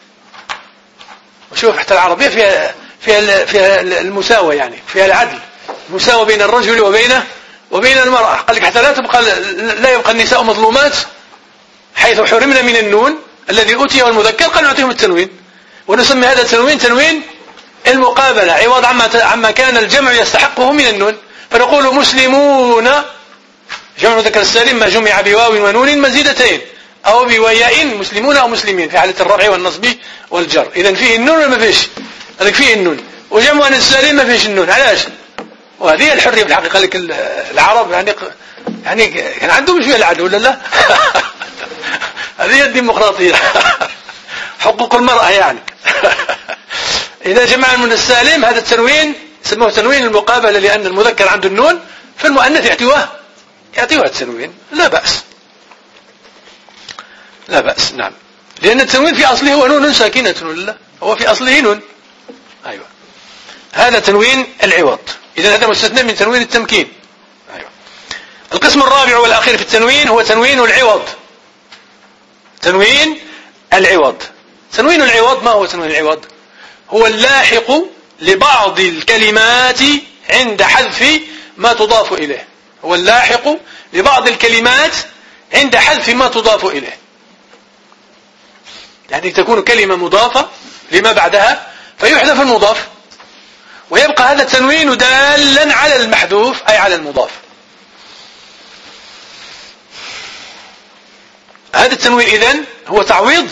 وشوف حتى العربية فيها المساواة، يعني فيها العدل، مساواة بين الرجل وبين المرأة. قال لك حتى لا يبقى النساء مظلومات حيث حرمنا من النون الذي أوتيه المذكر، قال نعطيهم التنوين. ونسمي هذا التنوين تنوين المقابلة، عوض عما كان الجمع يستحقه من النون. فنقول مسلمون جمع المذكر السالم ما جمع بواو ونون مزيدتين، أو بوياء مسلمون أو مسلمين في حالة الرفع والنصب والجر. إذن فيه النون ولا ما فيش؟ قال فيه النون. وجمع المؤنث السالم ما فيش النون. علاش؟ وهذه الحرية في الحقيقة. لك العرب يعني كان عندهم شوية العدل ولا لا؟ هذه الديمقراطية. حقوق المرأة يعني. إذا جمع المؤنث السالم هذا التنوين سموه تنوين المقابلة، لأن المذكر عنده النون فالمؤنث يعطيوها التنوين. لا بأس نعم، لأن التنوين في أصله هو نون ساكنة ولا لا؟ هو في أصله نون. أيوة، هذا تنوين العوض. إذا هذا مستثنى من تنوين التمكين. أيوة. القسم الرابع والأخير في التنوين هو تنوين العوض. تنوين العوض ما هو تنوين العوض؟ هو اللاحق لبعض الكلمات عند حذف ما تضاف إليه. هو اللاحق لبعض الكلمات عند حذف ما تضاف إليه. يعني تكون كلمة مضافة لما بعدها فيحذف المضاف، ويبقى هذا التنوين دالا على المحذوف أي على المضاف. هذا التنوين إذن هو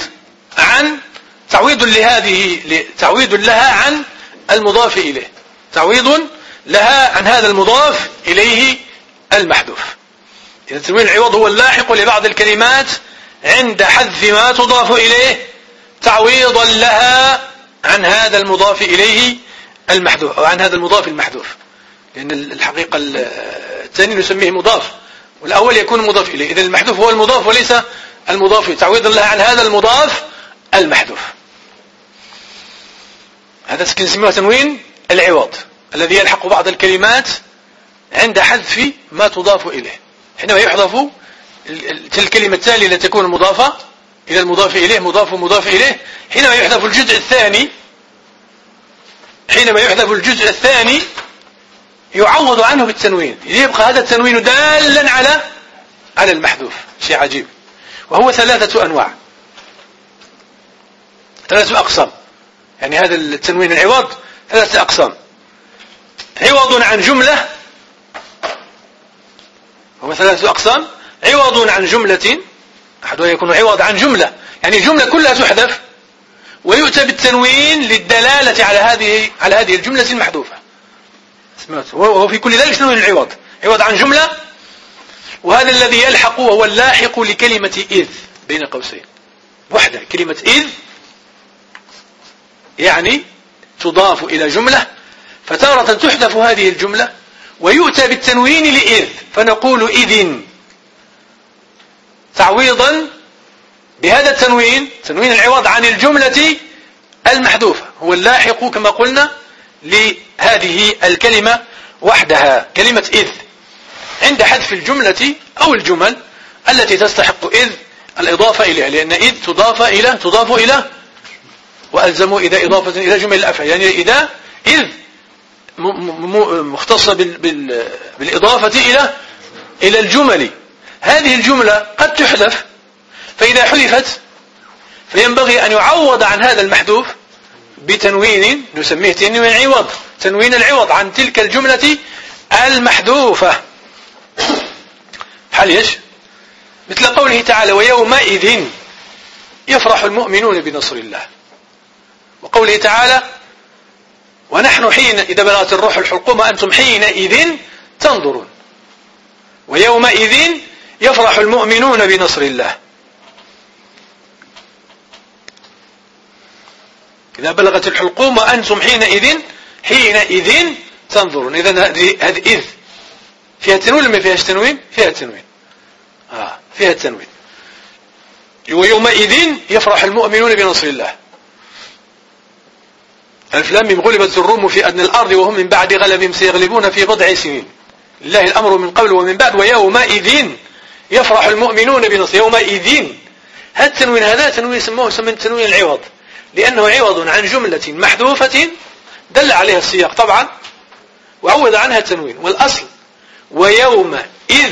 تعويض لها عن المضاف إليه، تعويض لها عن هذا المضاف إليه المحذوف. إذن التنوين العوض هو اللاحق لبعض الكلمات عند حذف ما تضاف إليه تعويضا لها عن هذا المضاف إليه المحذوف، أو عن هذا المضاف المحذوف. لأن الحقيقة الثاني نسميه مضاف، والأول يكون مضاف إليه. إذن المحذوف هو المضاف وليس المضاف، تعويضا لها عن هذا المضاف المحذوف. هذا نسميه تنوين العوض الذي يلحق بعض الكلمات عند حذف ما تضاف إليه. حينما يحذف تلك الكلمة التالية التي تكون مضافة إلى المضاف إليه مضاف إليه، حينما يحذف الجزء الثاني يعوض عنه بالتنوين، يبقى هذا التنوين دالا على المحذوف. شيء عجيب. وهو 3 أنواع، 3 أقسام. يعني هذا التنوين العوض 3 أقسام. عوض عن جملة، هو 3 أقسام. عوض عن جملة، أحدها يكون عوض عن جملة، يعني جملة كلها تحذف ويؤتى بالتنوين للدلالة على هذه الجملة المحذوفة. وهو في كل ذلك تنوين العوض، عوض عن جملة. وهذا الذي يلحق وهو اللاحق لكلمة إذ بين قوسين وحدة. كلمة إذ يعني تضاف إلى جملة، فتارة تحذف هذه الجملة ويؤتى بالتنوين لإذ، فنقول إذن، تعويضا بهذا التنوين، تنوين العوض عن الجملة المحذوفة، هو اللاحق كما قلنا لهذه الكلمة وحدها، كلمة إذ، عند حذف الجملة أو الجمل التي تستحق إذ الإضافة إليها، لأن إذ تضاف إلى وألزموا إذا إضافة إلى جمل الأفعال، يعني إذ مختصة بالإضافة إلى الجمل. هذه الجملة قد تحذف، فإذا حذفت فينبغي أن يعوض عن هذا المحذوف بتنوين نسميه تنوين عوض، تنوين العوض عن تلك الجملة المحذوفة. حال إيش؟ مثل قوله تعالى: ويومئذ يفرح المؤمنون بنصر الله. وقوله تعالى: ونحن حين إذا بلغت الروح الحلقوم أنتم حينئذ تنظرون. ويومئذ يفرح المؤمنون بنصر الله. إذا بلغت الحلقوم وأنتم حينئذ تنظرون. إذن هذه إذ فيها تنوين ولا ما فيهاش تنوين؟ فيها تنوين. فيها التنوين. ويومئذ يفرح المؤمنون بنصر الله. ألف لام ميم غلبت الروم في أدنى الأرض وهم من بعد غلبهم سيغلبون في بضع سنين لله الأمر من قبل ومن بعد ويومئذ يفرح المؤمنون بنصر. يومئذ هذا التنوين، هذا تنوين سموه تنوين العوض، لأنه عوض عن جملة محذوفة دل عليها السياق طبعا وعوض عنها التنوين. والأصل ويومئذ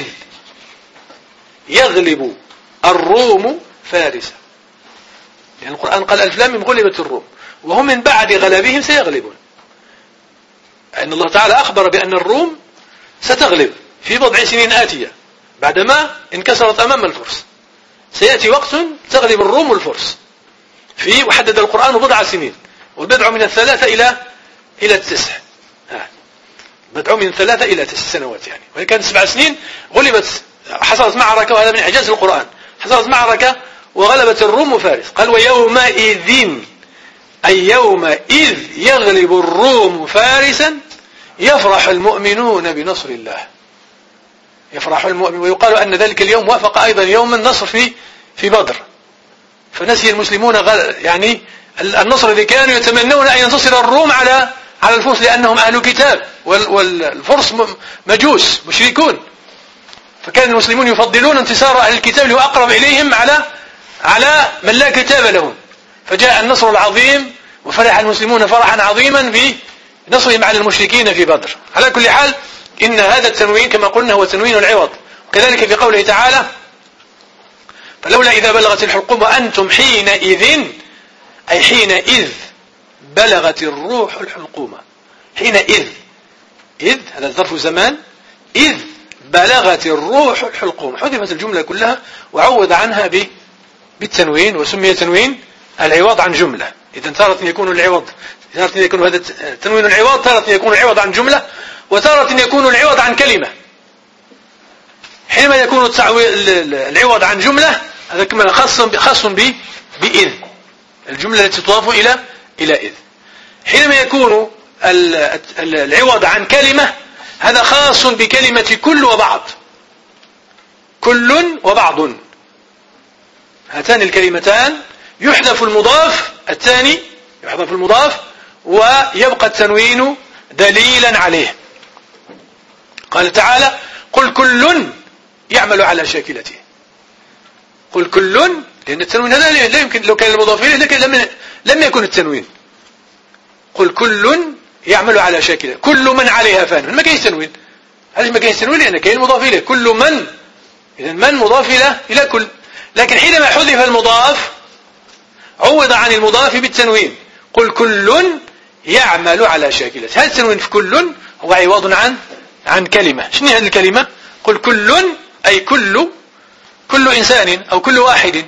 يغلب الروم فارسا، يعني القرآن قال ألف لام ميم غلبت الروم وهم من بعد غلبهم سيغلبون. أن الله تعالى أخبر بأن الروم ستغلب في بضع سنين آتية بعدما انكسرت أمام الفرس. سيأتي وقت تغلب الروم الفرس فيه، وحدد القرآن بضع سنين، والبضع من 3 إلى 9. بضع من 3 إلى 9 سنوات يعني، وإن كانت 7 سنين غلبت، حصلت معركة، وهذا من إعجاز القرآن، حصلت معركة وغلبت الروم فارس. قال ويومئذ أي يومئذ يغلب الروم فارسا يفرح المؤمنون بنصر الله. يفرح المؤمن. ويقال أن ذلك اليوم وافق أيضا يوم النصر في بدر، فنسي المسلمون يعني النصر الذي كانوا يتمنون أن ينتصر الروم على الفرس، لأنهم أهل كتاب والفرس مجوس مشركون، فكان المسلمون يفضلون انتصار أهل الكتاب اللي هو أقرب إليهم على من لا كتاب لهم. فجاء النصر العظيم وفرح المسلمون فرحا عظيما بنصرهم على المشركين في بدر. على كل حال إن هذا التنوين كما قلنا هو تنوين العوض. وكذلك في قوله تعالى فلولا إذا بلغت الحلقوم وأنتم حينئذ أي حينئذ بلغت الروح الحلقوم. حينئذ إذ هذا ظرف زمان، إذ بلغت الروح الحلقوم، حذفت الجملة كلها وعوض عنها بالتنوين، وسمي تنوين العوض عن جملة. إذن تارة يكون العوض، تارة يكون هذا تنوين العوض، تارة يكون العوض عن جملة، وتارة يكون العوض عن كلمة. حينما يكون العوض عن جملة هذا كما خاص بإذ، الجملة التي تضاف إلى إذ. حينما يكون العوض عن كلمة هذا خاص بكلمة كل وبعض. كل وبعض، هاتان الكلمتان يحذف المضاف، الثاني يحذف المضاف ويبقى التنوين دليلا عليه. قال تعالى قل كل يعمل على شاكلته. قل كل، لأن التنوين هذا لا يمكن، لو كان المضاف إليه لكن لم يكن التنوين. قل كل يعمل على شاكلته، كل من عليها فان، ما كاين تنوين. علاش ما كاين تنوين؟ لأن كاين مضاف إليه كل من، إذا من مضاف إلى كل. لكن حينما حذف المضاف عوض عن المضاف بالتنوين. قل كل يعمل على شاكلته. هذا التنوين في كل هو عوض عن كلمة. شنو هذه الكلمة؟ قل كل أي كل إنسان أو كل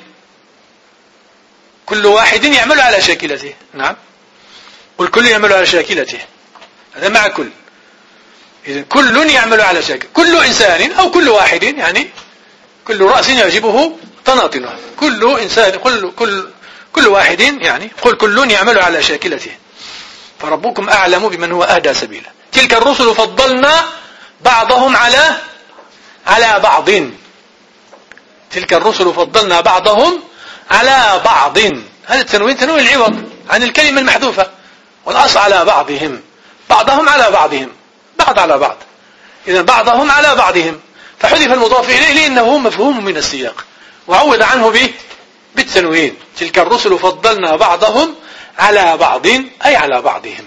واحد يعمل على شاكلته. نعم، قل كل يعمل على شاكلته، هذا مع كل. إذن كل يعمل على شاكلته، كل إنسان أو كل واحد، يعني كل رأس يعجبه طناطنه، كل إنسان كل واحد، يعني قل كل يعمل على شاكلته فربكم أعلم بمن هو أهدى سبيلا. تلك الرسل فضلنا بعضهم على بعض. تلك الرسل فضلنا بعضهم على بعض. هذا التنوين تنوين العوض عن الكلمة المحذوفة، والأصل على بعضهم، بعضهم على بعضهم، بعض على بعض. إذن بعضهم على بعضهم، فحذف المضاف إليه لأنه مفهوم من السياق، وعوض عنه بالتنوين. تلك الرسل فضلنا بعضهم على بعض أي على بعضهم.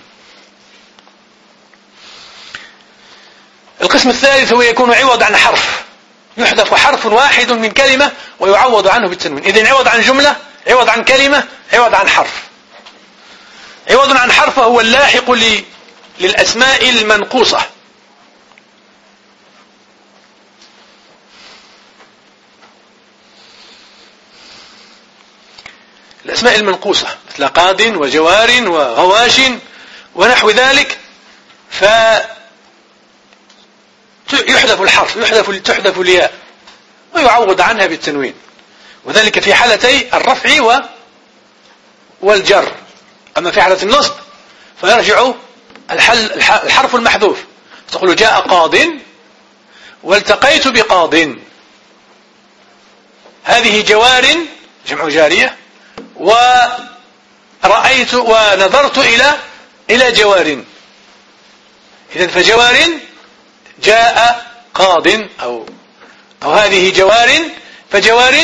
القسم الثالث هو يكون عوض عن حرف، يحذف حرف واحد من كلمة ويعوض عنه بالتنوين. إذن عوض عن جملة، عوض عن كلمة، عوض عن حرف. عوض عن حرف هو اللاحق للأسماء المنقوصة. الأسماء المنقوصة مثل قاض وجوار وغواش ونحو ذلك، فيحذف الحرف، تحذف الياء ويعوض عنها بالتنوين، وذلك في حالتي الرفع والجر. أما في حالة النصب فيرجع الحرف المحذوف، تقول جاء قاض والتقيت بقاض. هذه جوار جمع جارية، ورأيت ونظرت إلى جوار. إذن فجوار جاء قاض أو هذه جوار، فجوار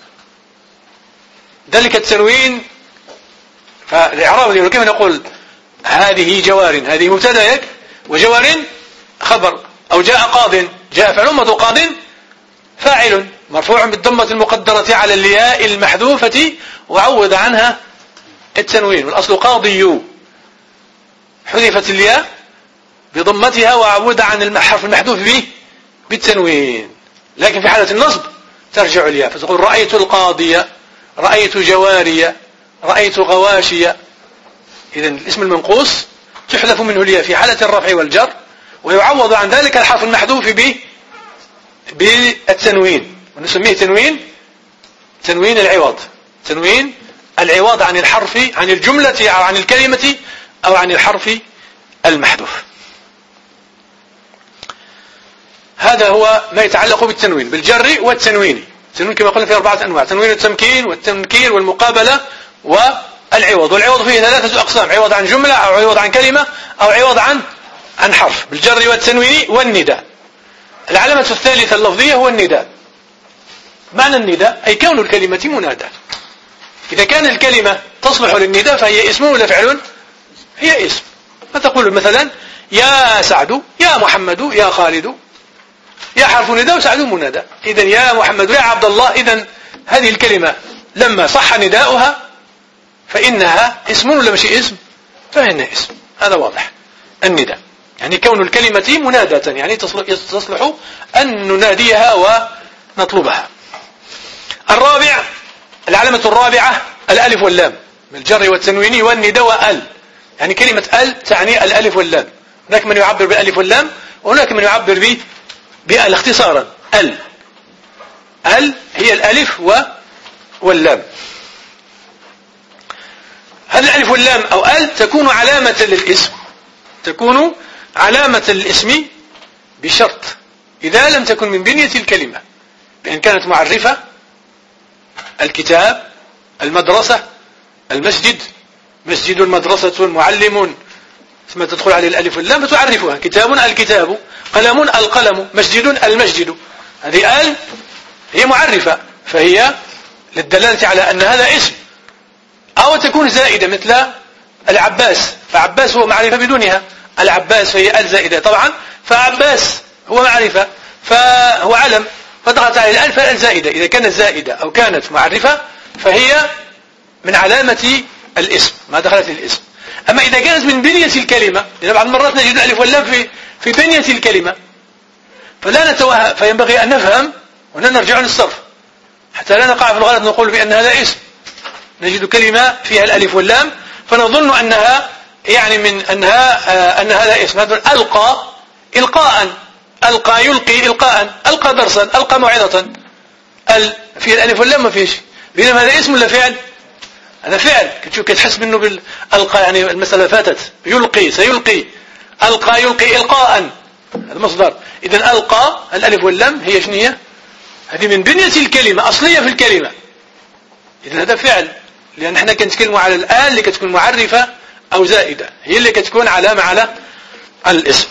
ذلك التنوين. فالإعراب كيف نقول هذه جوار، هذه مبتدأ وجوار خبر، أو جاء قاض، جاء فعل أمة قاض فاعل مرفوع بالضمة المقدرة على الياء المحذوفة وعوض عنها التنوين، والأصل قاضي، حذفت الياء بضمتها وعوض عن الحرف المحذوف بالتنوين. لكن في حالة النصب ترجع الياء، فتقول رأيت القاضية، رأيت جوارية، رأيت غواشية. إذن الاسم المنقوص تحذف منه الياء في حالة الرفع والجر، ويعوض عن ذلك الحرف المحذوف بالتنوين، ونسميه تنوين العوض، تنوين العوض عن الحرف، عن الجملة أو عن الكلمة أو عن الحرف المحذوف. هذا هو ما يتعلق بالتنوين، بالجر والتنوين. التنوين كما قلنا فيه 4 أنواع: تنوين التمكين والتنكير والمقابلة والعوض. والعوض فيه 3 أقسام: عوض عن جملة أو عوض عن كلمة أو عوض عن حرف، بالجر والتنوين والنداء. العلامة الثالثة اللفظية هو النداء. معنى النداء أي كون الكلمة منادى. إذا كان الكلمة تصلح للنداء فهي اسم ولا فعل؟ هي اسم. فتقول مثلا يا سعد، يا محمد، يا خالد، يا حرف نداء وسعد منادى. إذن يا محمد يا عبد الله، إذن هذه الكلمة لما صح نداؤها فإنها اسم ولا مش اسم؟ فإنها اسم. هذا واضح. النداء يعني كون الكلمة منادة، يعني تصلح أن نناديها ونطلبها. الرابع، العلامة الرابعة الألف واللام، بالجر والتنوين والنداء وال، يعني كلمة ال تعني الألف واللام. هناك من يعبر بالألف واللام، وهناك من يعبر بال اختصارا. ال هي الألف واللام. هذا الألف واللام أو ال تكون علامة للاسم، تكون علامة للاسم بشرط إذا لم تكن من بنية الكلمة، بأن كانت معرفة: الكتاب، المدرسة، المسجد، مسجد، المدرسة، المعلم، ثم تدخل عليه الألف واللام فتعرفها. كتاب الكتاب، قلم القلم، مسجد المسجد. هذه آل هي معرفة، فهي للدلالة على أن هذا اسم. أو تكون زائدة مثل العباس، فعباس هو معرفة بدونها، العباس فهي آل زائدة طبعا، فعباس هو معرفة فهو علم، فدخلت عليه الآل فالآل زائدة. إذا كانت زائدة أو كانت معرفة فهي من علامة الاسم، ما دخلت الاسم. أما إذا كانت من بنية الكلمة، لأن بعض المرات نجد الألف واللام في بنية الكلمة، فلا نتوهم، فينبغي أن نفهم وأن نرجع للصرف حتى لا نقع في الغلط نقول بأن هذا اسم. نجد كلمة فيها الألف واللام فنظن أنها يعني من أنها أن هذا اسم. ألقى إلقاء، ألقى يلقي إلقاء، ألقى درسا، ألقى موعظة، فيها الألف واللام ما فيش، بينما هذا اسم ولا فعل؟ هذا فعل، كتحس منه بالألقى، يعني المسألة فاتت، يلقي سيلقي، ألقى يلقي إلقاء، هذا مصدر. إذن ألقى الألف واللام هي شنية؟ هذه من بنية الكلمة، أصلية في الكلمة. إذن هذا فعل، لأن احنا كنتكلموا على الآن اللي كتكون معرفة أو زائدة، هي اللي كتكون علامة على الاسم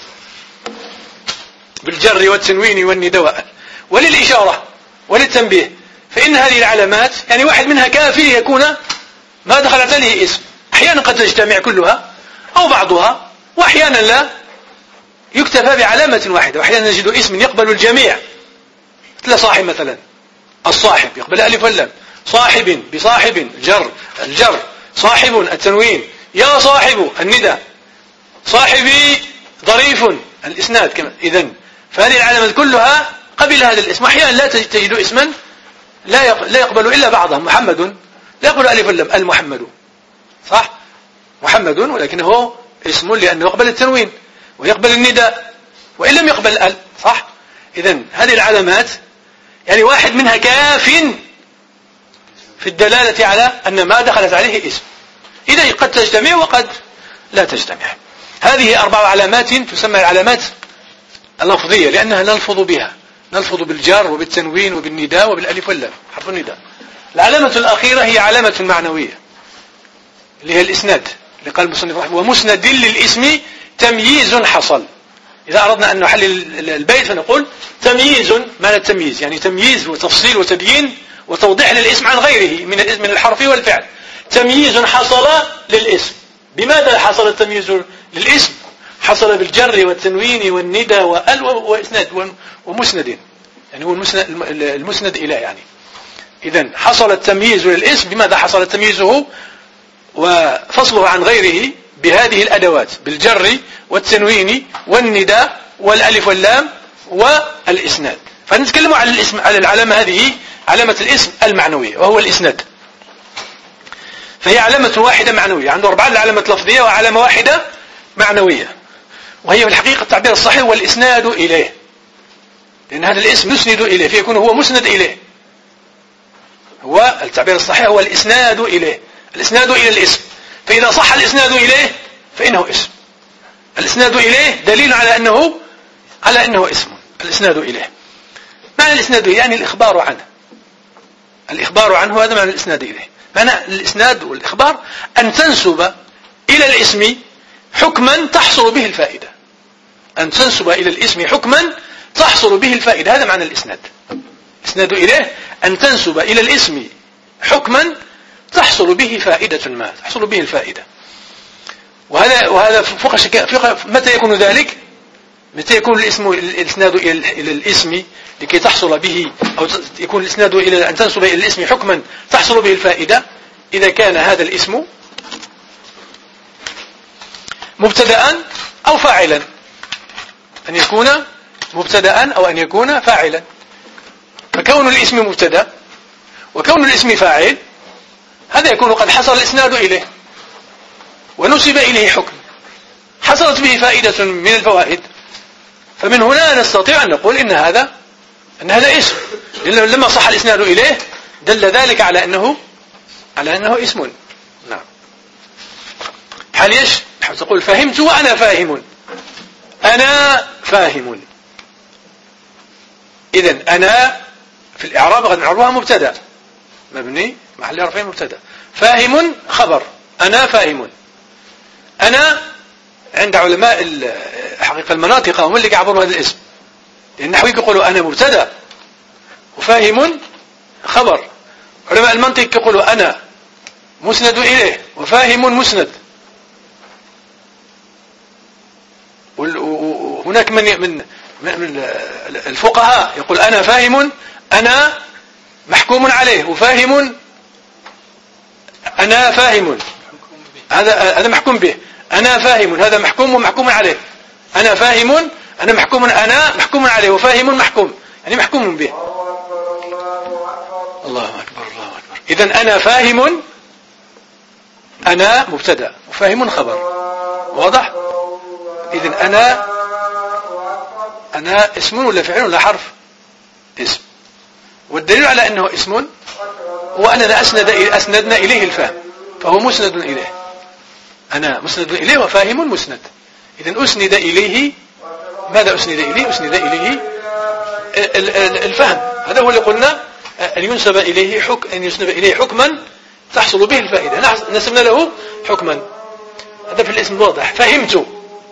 بالجر والتنوين والنداء وللإشارة وللتنبيه. فإن هذه العلامات يعني واحد منها كافي يكون ما دخلت عليه اسم. أحيانا قد تجتمع كلها أو بعضها، وأحيانا لا، يكتفى بعلامة واحدة. وأحيانا نجد اسم يقبل الجميع، مثل صاحب مثلا، الصاحب يقبل ألف واللام، صاحب بصاحب الجر، صاحب التنوين، يا صاحب النداء، صاحبي ظريف الإسناد كما. إذن فهذه العلامات كلها قبل هذا الاسم. أحيانا لا تجد اسما لا يقبل إلا بعضهم. محمد لا يقبل ألف واللام، المحمد صح، محمد، ولكنه اسم لأنه يقبل التنوين ويقبل النداء وإن لم يقبل الأل، صح. إذن هذه العلامات يعني واحد منها كاف في الدلالة على أن ما دخلت عليه اسم. إذا قد تجتمع وقد لا تجتمع. هذه 4 علامات تسمى العلامات اللفظية، لأنها نلفظ بها، نلفظ بالجار وبالتنوين وبالنداء وبالألف واللام، حرف النداء. العلامة الأخيرة هي علامة معنوية، اللي هي الإسناد، اللي قال المصنف رحمه: ومسند للاسم تمييز حصل. إذا أردنا أن نحلل البيت فنقول تمييز. معنى التمييز يعني تمييز وتفصيل وتبيين وتوضيح للاسم عن غيره من الحرف والفعل. تمييز حصل للاسم. بماذا حصل التمييز للاسم؟ حصل بالجر والتنوين والندى وإسناد ومسند، يعني هو المسند إليه يعني. إذن حصل التمييز للاسم. بماذا حصل تمييزه وفصله عن غيره؟ بهذه الأدوات، بالجر والتنوين والندى والألف واللام والإسناد. فنتكلم على الاسم، على العلامة هذه، علامة الاسم المعنوية، وهو الإسناد. فهي علامة واحدة معنوية. عنده 4 علامات لفظية وعلامة واحدة معنوية، وهي في الحقيقة التعبير الصحيح هو الإسناد إليه، لأن هذا الاسم نسند إليه فيكون هو مسند إليه. هو التعبير الصحيح هو الإسناد إليه، الإسناد إلى الاسم. فإذا صح الإسناد إليه فإنه اسم. الإسناد إليه دليل على أنه اسم. الإسناد إليه معنى الإسناد إليه يعني الإخبار عنه. الإخبار عنه هذا معنى الإسناد إليه. معنى الإسناد والإخبار أن تنسب إلى الاسم حكما تحصل به الفائدة. أن تنسب إلى الاسم حكما تحصل به الفائدة، هذا معنى الإسناد. الإسناد إليه أن تنسب إلى الاسم حكما تحصل به فائدة ما، تحصل به الفائدة. وهذا متى يكون ذلك؟ متى يكون الإسناد إلى الاسم لكي تحصل به، أو يكون الإسناد إلى أن تنسب إلى الاسم حكما تحصل به الفائدة؟ إذا كان هذا الاسم مبتدأ أو فاعلا، أن يكون مبتدأ أو أن يكون فاعلا. فكون الاسم مبتدأ وكون الاسم فاعل، هذا يكون قد حصل الإسناد إليه ونسب إليه حكم حصلت به فائدة من الفوائد. فمن هنا نستطيع أن نقول إن هذا اسم، لما صح الإسناد إليه دل ذلك على أنه اسم. نعم. حال يش تقول فهمت وأنا فاهم، أنا فاهم. إذن أنا في الإعراب قد نعربها مبتدأ مبني محل رفع مبتدأ، فاهم خبر، أنا فاهم. أنا عند علماء حقيقة المناطق هم اللي يعبروا هذا الاسم، لأن النحوي يقولوا أنا مبتدأ وفاهم خبر، علماء المنطق يقولوا أنا مسند إليه وفاهم مسند. وهناك من الفقهاء يقول أنا فاهم، أنا محكوم عليه، وفاهم أنا فاهم، هذا محكوم به، أنا فاهم هذا محكوم ومحكوم عليه، أنا فاهم أنا محكوم عليه، وفاهم محكوم يعني محكوم به. الله أكبر الله أكبر. إذن أنا فاهم أنا مبتدأ وفاهم خبر، واضح؟ إذن أنا اسم ولا فعل ولا حرف؟ اسم. والدليل على أنه اسم هو أننا أسندنا إليه الفهم، فهو مسند إليه. أنا مسند إليه وفاهم مسند. إذن أسند إليه، ماذا أسند إليه؟ أسند إليه الفهم. هذا هو اللي قلنا أن ينسب إليه حكما تحصل به الفائدة، نسبنا له حكما. هذا في الاسم واضح. فهم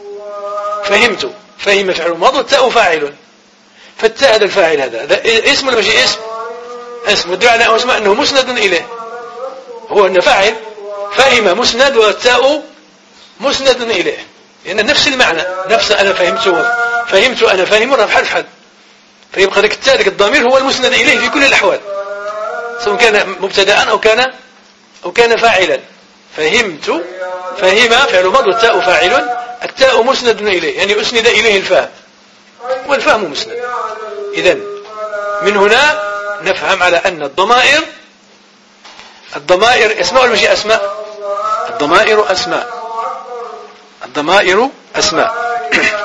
فعل ماضي والتاء فاعل، فالتاء هذا الفاعل، هذا اسم ولا ماشي اسم؟ والدليل على أنه مسند إليه هو أنه فاعل. فهم مسند والتاء مسند إليه، لأن نفس المعنى، نفس أنا فهمت أنا فاهم رفع، فيبقى ذلك التاء الضمير هو المسند إليه في كل الأحوال، سواء كان مبتدأ أو كان فاعلا. فهم فعل ماضي والتاء فاعل، التاء مسند إليه يعني أسند إليه الفهم، والفهم مسند. إذن من هنا نفهم على أن الضمائر أسماء ولا مش أسماء؟ الضمائر أسماء.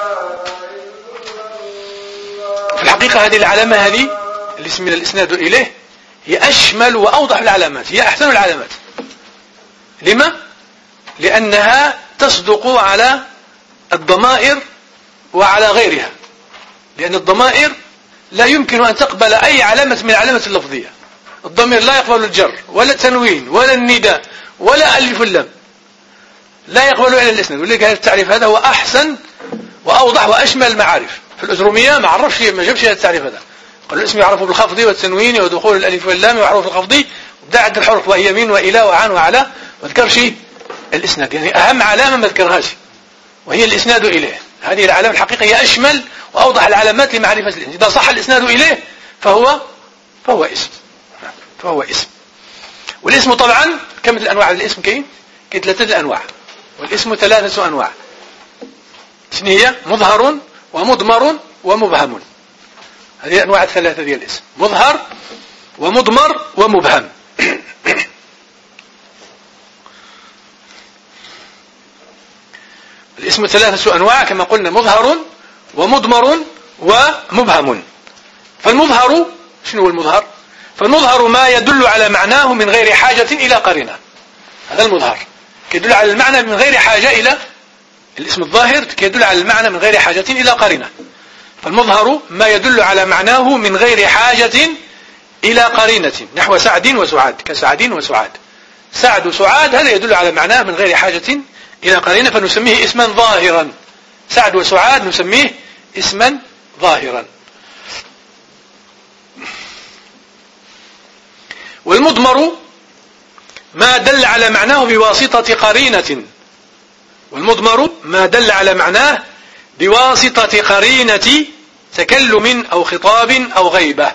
في الحقيقة هذه العلامة، هذه الاسم من الإسناد إليه، هي أشمل وأوضح العلامات، هي أحسن العلامات. لما؟ لأنها تصدق على الضمائر وعلى غيرها، لأن الضمائر لا يمكن أن تقبل أي علامة من العلامة اللفظية. الضمير لا يقبل الجر ولا التنوين ولا النداء ولا ألف اللام، لا يقبل إلا الإسناد. ولذلك هذا التعريف هذا هو أحسن وأوضح وأشمل المعارف. في الأجرومية ما جابش هذا التعريف هذا، قال الاسم يعرف بالخفض والتنوين ودخول الألف واللام ويعرف بالخفض، وبدأ عند الحروف وهي من وإلى وعن وعلى، ما ذكرش الإسناد. يعني أهم علامة ما ذكرهاش وهي الإسناد إليه. هذه العلامة الحقيقة هي أشمل وأوضح العلامات لمعرفة الإسناد. إذا صح الإسناد إليه فهو اسم. والاسم طبعا كم الأنواع الاسم؟ كاين 3 أنواع، والاسم 3 أنواع. شنو هي؟ مظهر ومضمر ومبهم. هذه الأنواع 3 ديال الاسم: مظهر ومضمر ومبهم. الاسم 3 أنواع كما قلنا: مظهر ومضمر ومبهم. فالمظهر شنو هو المظهر؟ فالمظهر ما يدل على معناه من غير حاجة إلى قرينة. هذا المظهر يدل على المعنى من غير حاجة إلى الاسم الظاهر، يدل على المعنى من غير حاجة إلى قرينة. فالمظهر ما يدل على معناه من غير حاجة إلى قرينة، نحو سعد وسعاد، كسعد وسعاد. سعد وسعاد هذا يدل على معناه من غير حاجة إلى قرينة، فنسميه اسما ظاهرا. سعد وسعاد نسميه اسما ظاهرا. والمضمر ما دل على معناه بواسطة قرينة. والمضمر ما دل على معناه بواسطة قرينة تكلم أو خطاب أو غيبة.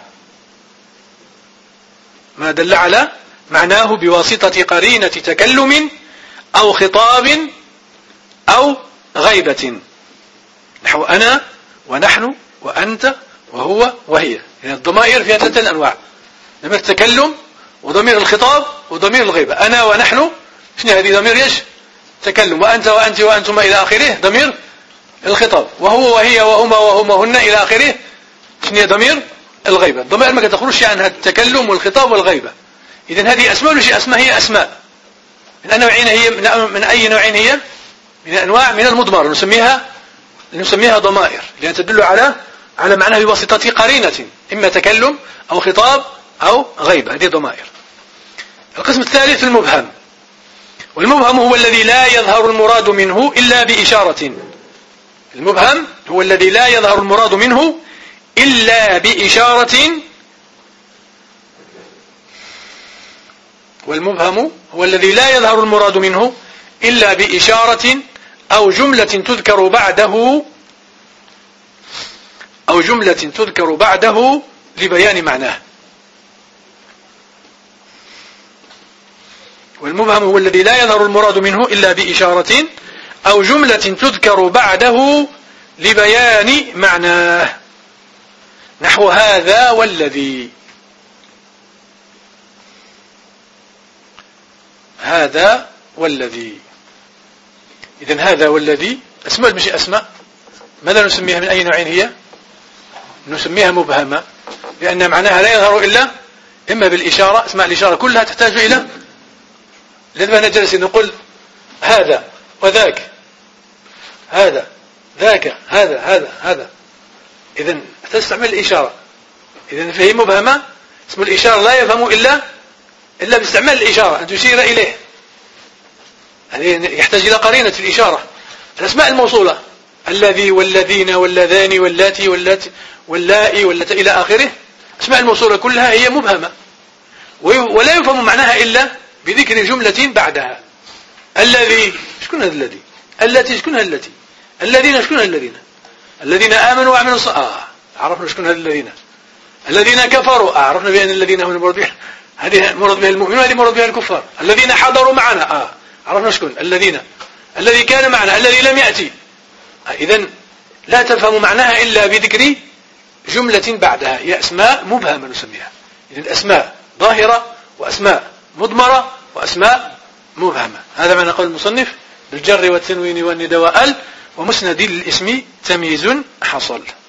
ما دل على معناه بواسطة قرينة تكلم أو خطاب أو غيبة، نحو أنا ونحن وأنت وهو وهي. يعني الضمائر فيها 3 أنواع: ضمير التكلم وضمير الخطاب وضمير الغيبة. أنا ونحن شنو هذه؟ ضمير ايش؟ تكلم. وأنت وأنت وأنتما إلى آخره ضمير الخطاب. وهو وهي وهما وهما هن إلى آخره شنو؟ ضمير الغيبة. الضمائر ما تخرجش عنها التكلم والخطاب والغيبة. إذن هذه أسماء ولا شيء؟ أسماء، هي أسماء. من نوعين هي؟ من أي نوعين هي؟ من أنواع من المضمر، نسميها ضمائر، لأن تدل على معناه بواسطة قرينة، إما تكلم أو خطاب أو غيبة. هذه ضمائر. القسم الثالث المبهم، والمبهم هو الذي لا يظهر المراد منه إلا بإشارة. المبهم هو الذي لا يظهر المراد منه إلا بإشارة. والمبهم هو الذي لا يظهر المراد منه إلا بإشارة أو جملة تذكر بعده لبيان معناه. والمبهم هو الذي لا يظهر المراد منه إلا بإشارة أو جملة تذكر بعده لبيان معناه، نحو هذا والذي. هذا والذي. إذن هذا والذي أسماء مش أسماء. ماذا نسميها؟ من أي نوعين هي؟ نسميها مبهمة، لأن معناها لا يظهر إلا إما بالإشارة. اسماء الإشارة كلها تحتاج إلى، لذا نجلس نقول هذا وذاك، هذا ذاك، هذا إذن تستعمل الإشارة. إذن فهي مبهمة. اسم الإشارة لا يفهم إلا باستعمال الإشارة، أن تشير إليه. يحتاج إلى قرينة في الإشارة. الأسماء الموصولة الذي والذين واللذان واللاتي واللائي واللتي إلى آخره، أسماء الموصولة كلها هي مبهمة، ولا يفهم معناها إلا بذكر جملة بعدها. الذي شكونها الذي، التي شكونها التي، الذين شكونها الذين، الذين آمنوا وعملوا الصالحات عرفنا شكونها الذين، الذين كفروا عرفنا بأن الذين هم المراد بها، هذه مراد بها المؤمنون، هذه مراد بها الكفار. الذين حضروا معنا عرفنا شكون الذين، الذي كان معنا، الذي لم يأتي. إذن لا تفهم معناها إلا بذكر جملة بعدها. هي أسماء مبهمة نسميها. إذن أسماء ظاهرة وأسماء مضمرة وأسماء مبهمة. هذا معنى قول المصنف: بالجر والتنوين والندى وال ومسند الاسم تمييز حصل.